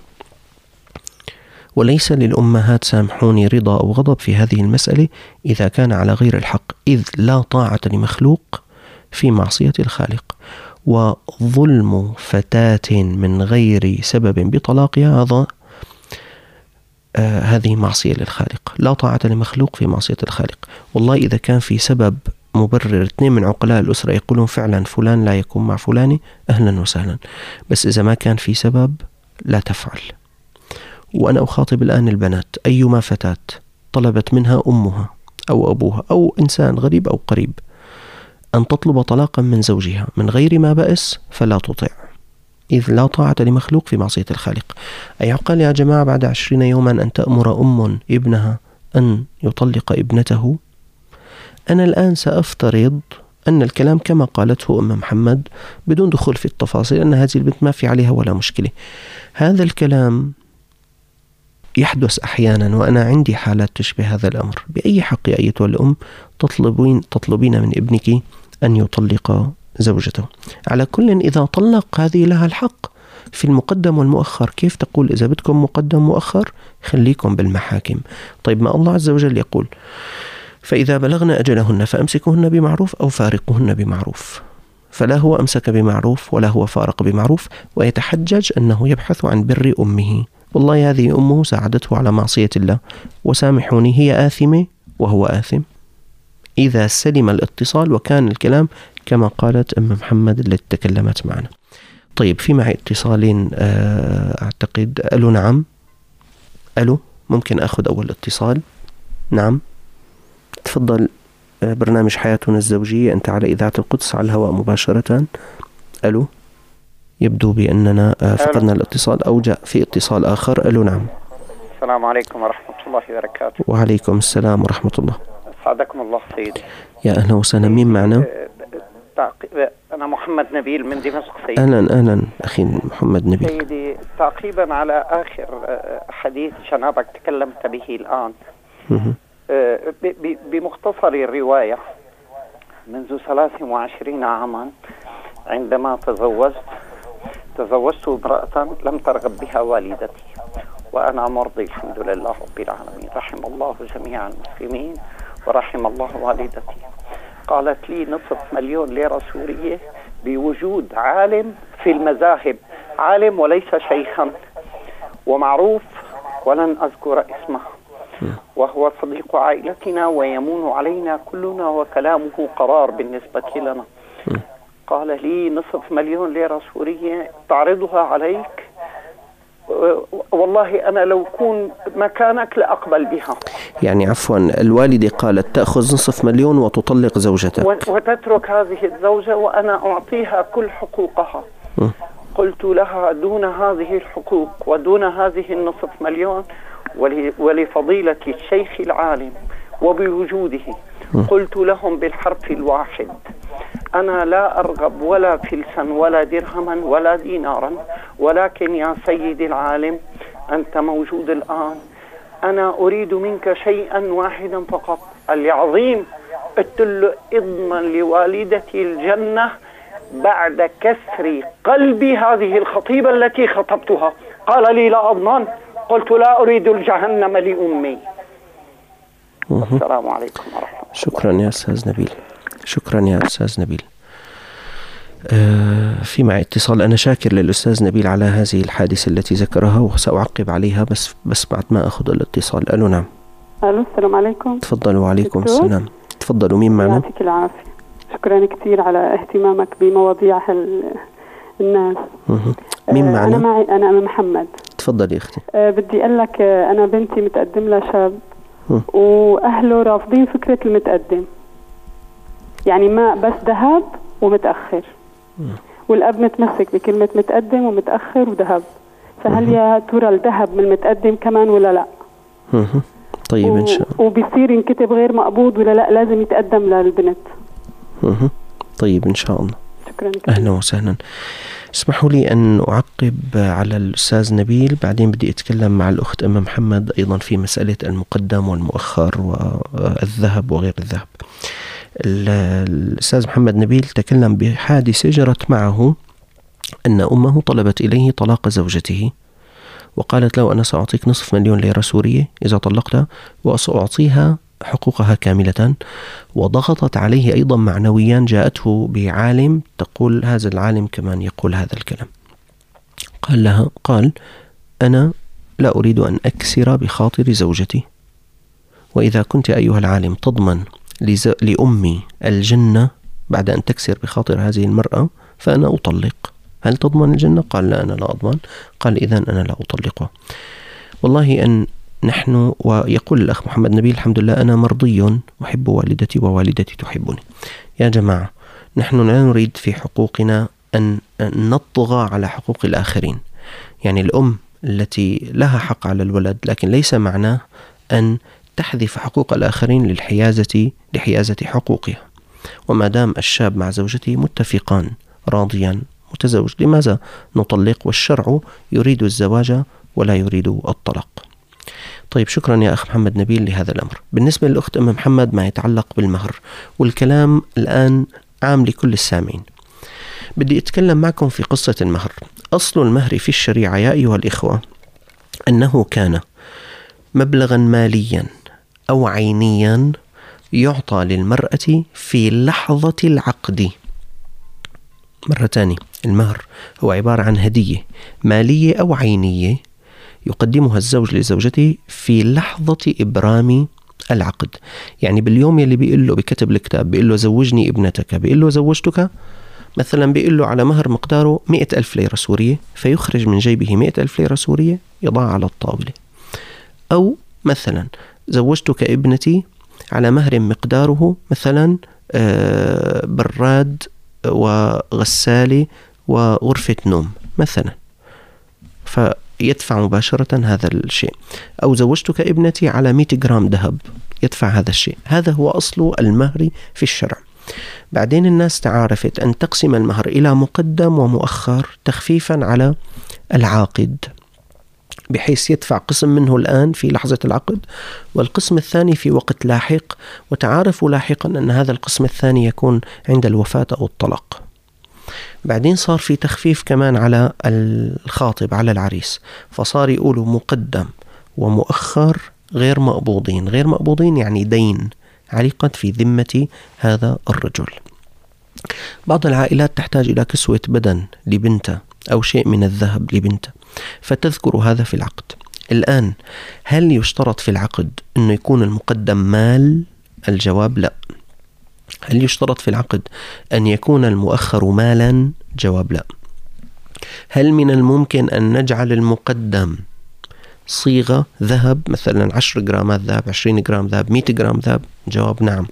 وليس للأمهات، سامحوني، رضا أو غضب في هذه المسألة إذا كان على غير الحق، إذ لا طاعة لمخلوق في معصية الخالق. وظلم فتاة من غير سبب بطلاقها هذا آه هذه معصية للخالق، لا طاعة لمخلوق في معصية الخالق. والله إذا كان في سبب مبرر، اثنين من عقلاء الأسرة يقولون فعلا فلان لا يكون مع فلاني، أهلا وسهلا، بس إذا ما كان في سبب لا تفعل. وأنا أخاطب الآن البنات، أيما فتاة طلبت منها أمها أو أبوها أو إنسان غريب أو قريب أن تطلب طلاقا من زوجها من غير ما بأس فلا تطيع، إذ لا طاعة لمخلوق في معصية الخالق. أي عقل يا جماعة بعد عشرين يوما أن تأمر أم ابنها أن يطلق ابنته؟ أنا الآن سأفترض أن الكلام كما قالته أم محمد بدون دخول في التفاصيل، أن هذه البنت ما في عليها ولا مشكلة. هذا الكلام يحدث أحيانا، وأنا عندي حالات تشبه هذا الأمر. بأي حق يا أيتها الأم تطلبين تطلبين من ابنك أن يطلق زوجته؟ على كل، إذا طلق هذه لها الحق في المقدم والمؤخر. كيف تقول إذا بدكم مقدم مؤخر خليكم بالمحاكم؟ طيب ما الله عز وجل يقول فإذا بلغن أجلهن فأمسكوهن بمعروف أو فارقوهن بمعروف، فلا هو أمسك بمعروف ولا هو فارق بمعروف، ويتحجج أنه يبحث عن بر أمه. والله هذه أمه ساعدته على معصية الله، وسامحوني هي آثمة وهو آثم إذا سلم الاتصال وكان الكلام كما قالت أم محمد التي تكلمت معنا. طيب في معي اتصالين أعتقد. ألو، نعم. ألو، ممكن أخذ أول اتصال؟ نعم تفضل. برنامج حياتنا الزوجية، أنت على إذاعة القدس على الهواء مباشرة. ألو، يبدو بأننا فقدنا الاتصال أو جاء في اتصال آخر. ألو، نعم. السلام عليكم ورحمة الله وبركاته. وعليكم السلام ورحمة الله. أسعدكم الله سيدي. يا أهلا وسهلا، مين معنا؟ أنا محمد نبيل من دمشق سيدي. أهلا أهلا أخي محمد نبيل. سيدي، تعقيبا على آخر حديث جنابك تكلمت به الآن، بمختصر الرواية، منذ ثلاث وعشرين عاما عندما تزوجت تزوجت امرأة لم ترغب بها والدتي، وأنا مرضي الحمد لله رب العالمين، رحم الله جميع المسلمين ورحم الله والدتي. قالت لي نصف مليون ليرة سورية بوجود عالم في المذاهب، عالم وليس شيخا، ومعروف ولن أذكر اسمه، وهو صديق عائلتنا ويمون علينا كلنا وكلامه قرار بالنسبة لنا. قال لي نصف مليون ليرة سورية تعرضها عليك؟ والله أنا لو كون مكانك لأقبل بها. يعني عفوا، الوالدة قالت تأخذ نصف مليون وتطلق زوجتك وتترك هذه الزوجة وأنا أعطيها كل حقوقها. م. قلت لها دون هذه الحقوق ودون هذه النصف مليون ولفضيلة الشيخ العالم وبوجوده. قلت لهم بالحرف الواحد: أنا لا أرغب ولا فلسا ولا درهما ولا دينارا، ولكن يا سيدي العالم أنت موجود الآن، أنا أريد منك شيئا واحدا فقط. العظيم قلت له: اضمن لوالدتي الجنة بعد كسر قلبي هذه الخطيبة التي خطبتها. قال لي: لا أضمن. قلت: لا أريد الجهنم لأمي. السلام عليكم ورحمة الله. شكرا يا أستاذ نبيل، شكرا يا أستاذ نبيل. آه في معي اتصال. أنا شاكر للأستاذ نبيل على هذه الحادثة التي ذكرها وسأعقب عليها، بس بس بعد ما أخذ الاتصال. ألو نعم. ألو السلام عليكم. تفضلوا. وعليكم السلام. تفضلوا. مين معنا؟ يعطيك العافية. شكرا كثير على اهتمامك بمواضيع الناس. مين معنا؟ أنا معي أنا محمد. تفضلي أختي. أه بدي أقول لك، أنا بنتي متقدم لها شاب وأهله رافضين فكرة المتقدم، يعني ما بس ذهب ومتأخر، والأب متمسك بكلمة متقدم ومتأخر وذهب. فهل يا ترى الذهب من المتقدم كمان ولا لا؟ طيب إن شاء الله. وبيصير ينكتب غير مقبوض ولا لا لازم يتقدم للبنت؟ طيب إن شاء الله. شكرا كثير. أهلا وسهلا. اسمحوا لي أن أعقب على الأستاذ نبيل، بعدين بدي أتكلم مع الأخت أم محمد أيضا في مسألة المقدم والمؤخر والذهب وغير الذهب. الأستاذ محمد نبيل تكلم بحادثة جرت معه، أن أمه طلبت إليه طلاق زوجته وقالت له: أنا سأعطيك نصف مليون ليرة سورية إذا طلقتها، وسأعطيها حقوقها كاملة. وضغطت عليه أيضا معنويا، جاءته بعالم تقول هذا العالم كمان يقول هذا الكلام. قال لها قال أنا لا أريد أن أكسر بخاطر زوجتي، وإذا كنت أيها العالم تضمن لأمي الجنة بعد أن تكسر بخاطر هذه المرأة فأنا أطلق. هل تضمن الجنة؟ قال لا، أنا لا أضمن. قال إذن أنا لا أطلقها. والله أن نحن، ويقول الأخ محمد نبيل: الحمد لله أنا مرضي، أحب والدتي ووالدتي تحبني. يا جماعة، نحن لا نريد في حقوقنا أن نطغى على حقوق الآخرين. يعني الأم التي لها حق على الولد، لكن ليس معناه أن تحذف حقوق الآخرين للحيازة لحيازة حقوقها. وما دام الشاب مع زوجته متفقان راضيا متزوج، لماذا نطلق؟ والشرع يريد الزواج ولا يريد الطلاق. طيب شكرا يا أخ محمد نبيل لهذا الأمر. بالنسبة للأخت أم محمد ما يتعلق بالمهر، والكلام الآن عام لكل السامعين، بدي أتكلم معكم في قصة المهر. أصل المهر في الشريعة يا أيها الإخوة أنه كان مبلغا ماليا أو عينيا يعطى للمرأة في لحظة العقد. مرة تانية، المهر هو عبارة عن هدية مالية أو عينية يقدمها الزوج لزوجته في لحظة إبرام العقد. يعني باليوم يلي بيقول له بكتب الكتاب بيقول له زوجني ابنتك، بيقول له زوجتك، مثلا بيقول له على مهر مقداره مئة ألف ليرة سورية، فيخرج من جيبه مئة ألف ليرة سورية يضع على الطاولة. أو مثلا زوجتك ابنتي على مهر مقداره مثلا براد وغسالة وغرفة نوم مثلا، فيدفع مباشرة هذا الشيء. أو زوجتك ابنتي على مئة جرام ذهب، يدفع هذا الشيء. هذا هو أصل المهر في الشرع. بعدين الناس تعارفت أن تقسم المهر إلى مقدم ومؤخر تخفيفا على العاقد، بحيث يدفع قسم منه الآن في لحظة العقد والقسم الثاني في وقت لاحق، وتعارفوا لاحقا أن هذا القسم الثاني يكون عند الوفاة أو الطلاق. بعدين صار في تخفيف كمان على الخاطب على العريس، فصار يقولوا مقدم ومؤخر غير مقبوضين. غير مقبوضين يعني دين علقت في ذمة هذا الرجل. بعض العائلات تحتاج إلى كسوة بدن لبنته أو شيء من الذهب لبنته، فتذكر هذا في العقد. الآن هل يشترط في العقد أنه يكون المقدم مال؟ الجواب لا. هل يشترط في العقد أن يكون المؤخر مالا؟ جواب لا. هل من الممكن أن نجعل المقدم صيغة ذهب، مثلا عشر جرامات ذهب، عشرين جرام ذهب، مئة جرام ذهب؟ جواب نعم.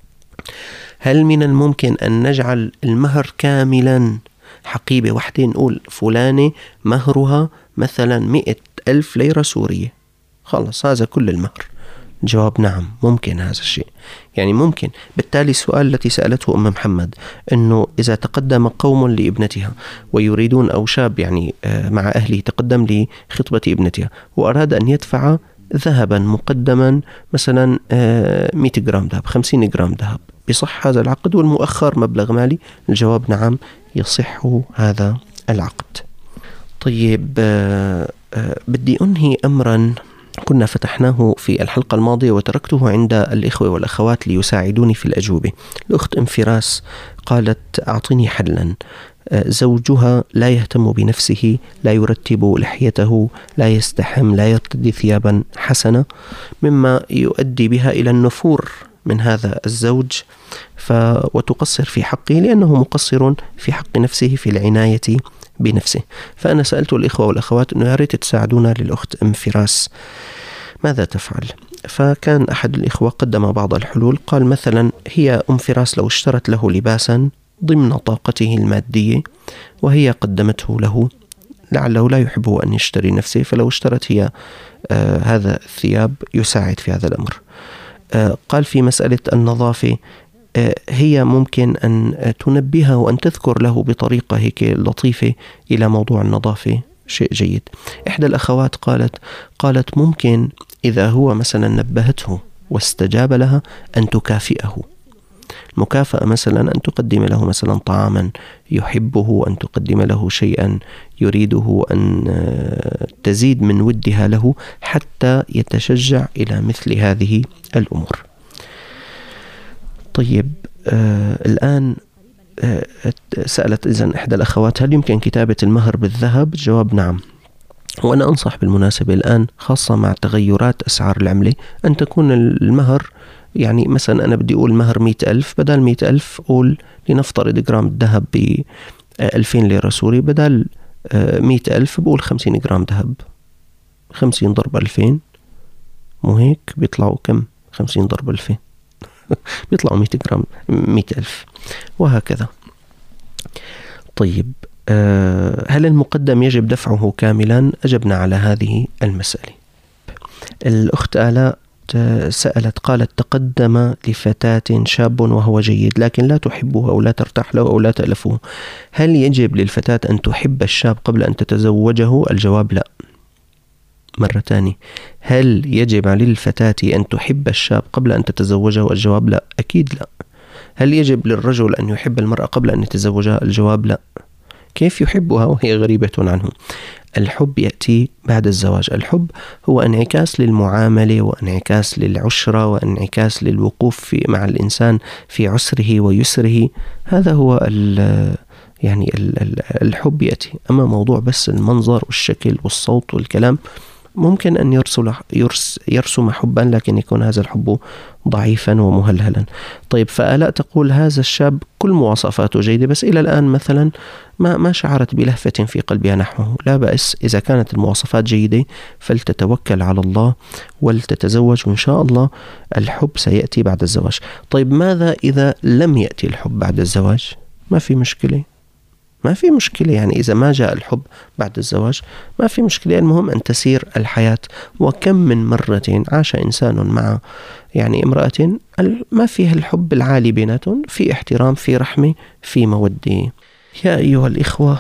هل من الممكن أن نجعل المهر كاملا حقيبة واحدة، نقول فلانة مهرها مثلا مئة ألف ليرة سورية، خلص هذا كل المهر؟ الجواب نعم، ممكن هذا الشيء، يعني ممكن. بالتالي السؤال التي سألته أم محمد أنه إذا تقدم قوم لابنتها ويريدون، أو شاب يعني مع أهله تقدم لخطبة ابنتها وأراد أن يدفع ذهبا مقدما مثلا مئة جرام ذهب، خمسين جرام ذهب، بصح هذا العقد والمؤخر مبلغ مالي؟ الجواب نعم، يصح هذا العقد. طيب بدي أنهي أمرا كنا فتحناه في الحلقة الماضية وتركته عند الإخوة والأخوات ليساعدوني في الأجوبة. الأخت أم فراس قالت أعطني حلا. زوجها لا يهتم بنفسه، لا يرتب لحيته، لا يستحم، لا يرتدي ثيابا حسنة، مما يؤدي بها إلى النفور من هذا الزوج ف... وتقصر في حقه لأنه مقصر في حق نفسه في العناية بنفسه. فأنا سألت الإخوة والأخوات أنه يا ريت تساعدونا للأخت أم فراس، ماذا تفعل؟ فكان أحد الإخوة قدم بعض الحلول. قال مثلا هي أم فراس لو اشترت له لباسا ضمن طاقته المادية وهي قدمته له، لعله لا يحب أن يشتري نفسه، فلو اشترت هي آه هذا الثياب يساعد في هذا الأمر. آه قال في مسألة النظافة آه هي ممكن أن تنبهه وأن تذكر له بطريقة هيك لطيفة إلى موضوع النظافة، شيء جيد. إحدى الأخوات قالت قالت ممكن إذا هو مثلا نبهته واستجاب لها أن تكافئه. المكافأة مثلا أن تقدم له مثلا طعاما يحبه، أن تقدم له شيئا يريده، أن تزيد من ودها له حتى يتشجع إلى مثل هذه الأمور. طيب آه الآن آه سألت إذن إحدى الأخوات هل يمكن كتابة المهر بالذهب؟ الجواب نعم. وأنا أنصح بالمناسبة الآن خاصة مع تغيرات أسعار العملة أن تكون المهر، يعني مثلا أنا بدي أقول مهر مئة ألف، بدل مئة ألف أقول لنفترض جرام الذهب بألفين ليرة سوري، بدل مئة ألف بقول خمسين جرام ذهب. خمسين ضرب ألفين مو هيك بيطلعوا كم؟ خمسين ضرب ألفين بيطلعوا مئة جرام، مئة ألف، وهكذا. طيب هل المقدم يجب دفعه كاملا؟ أجبنا على هذه المسألة. الأخت آلاء سألت قالت تقدم لفتاة شاب وهو جيد لكن لا تحبه أو لا ترتاح له أو لا تألفه، هل يجب للفتاة أن تحب الشاب قبل أن تتزوجه؟ الجواب لا. مرة تانية، هل يجب على الفتاة أن تحب الشاب قبل أن تتزوجه؟ الجواب لا، أكيد لا. هل يجب للرجل أن يحب المرأة قبل أن يتزوجها؟ الجواب لا. كيف يحبها وهي غريبة عنه؟ الحب يأتي بعد الزواج. الحب هو انعكاس للمعاملة وانعكاس للعشرة وانعكاس للوقوف في مع الإنسان في عسره ويسره. هذا هو ال يعني ال الحب يأتي. أما موضوع بس المنظر والشكل والصوت والكلام ممكن أن يرسل يرس يرسم حبا لكن يكون هذا الحب ضعيفا ومهلهلا. طيب فآلاء تقول هذا الشاب كل مواصفاته جيدة بس إلى الآن مثلا ما ما شعرت بلهفة في قلبها نحوه. لا بأس، إذا كانت المواصفات جيدة فلتتوكل على الله ولتتزوج وإن شاء الله الحب سيأتي بعد الزواج. طيب ماذا إذا لم يأتي الحب بعد الزواج؟ ما في مشكلة، ما في مشكلة، يعني إذا ما جاء الحب بعد الزواج ما في مشكلة. المهم أن تسير الحياة. وكم من مرة عاش إنسان مع يعني امرأة ما فيها الحب العالي بيناتهم، في احترام، في رحمة، في مودة. يا أيها الإخوة،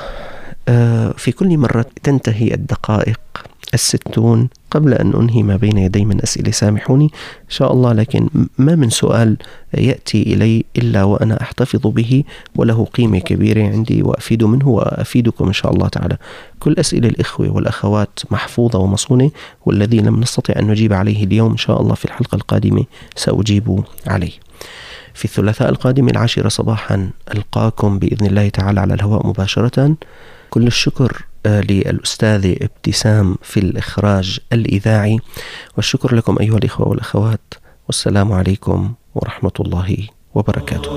في كل مرة تنتهي الدقائق الستون قبل أن أنهي ما بين يدي من أسئلة. سامحوني إن شاء الله، لكن ما من سؤال يأتي إلي إلا وأنا أحتفظ به وله قيمة كبيرة عندي وأفيد منه وأفيدكم إن شاء الله تعالى. كل أسئلة الإخوة والأخوات محفوظة ومصونة، والذي لم نستطع أن نجيب عليه اليوم إن شاء الله في الحلقة القادمة سأجيب عليه. في الثلاثاء القادم العاشرة صباحا ألقاكم بإذن الله تعالى على الهواء مباشرة. كل الشكر للأستاذة ابتسام في الإخراج الإذاعي، والشكر لكم أيها الإخوة والأخوات، والسلام عليكم ورحمة الله وبركاته.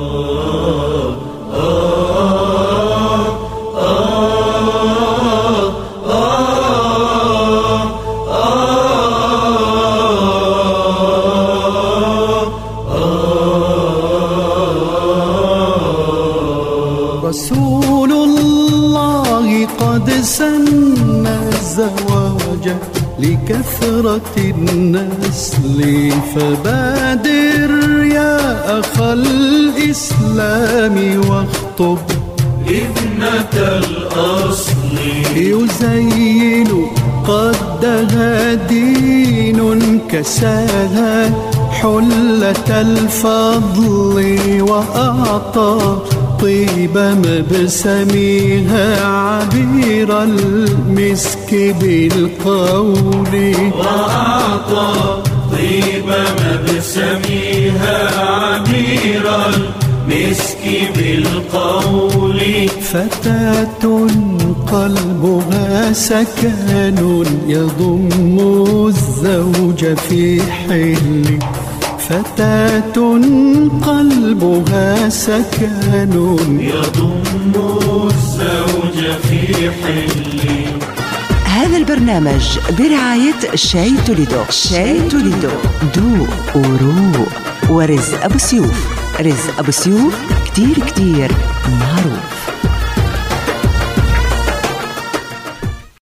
رسول الله قد سن الزواج لكثرة النسل، فبادر يا أخ الإسلام واخطب ابنة الأصل. يزين قدها دين كساها حلة الفضل، وأعطى طيب مبسمها عبير المسك بالقول، وأعطى طيب مبسمها عبير المسك بالقول. فتاة قلبها سكن يضم الزوج في حل، فتاة قلبها سكن يضم الزوج في حل. هذا البرنامج برعاية شاي توليدو. شاي توليدو دوق وروق. ورزق أبو سيوف. رزق أبو سيوف كتير كتير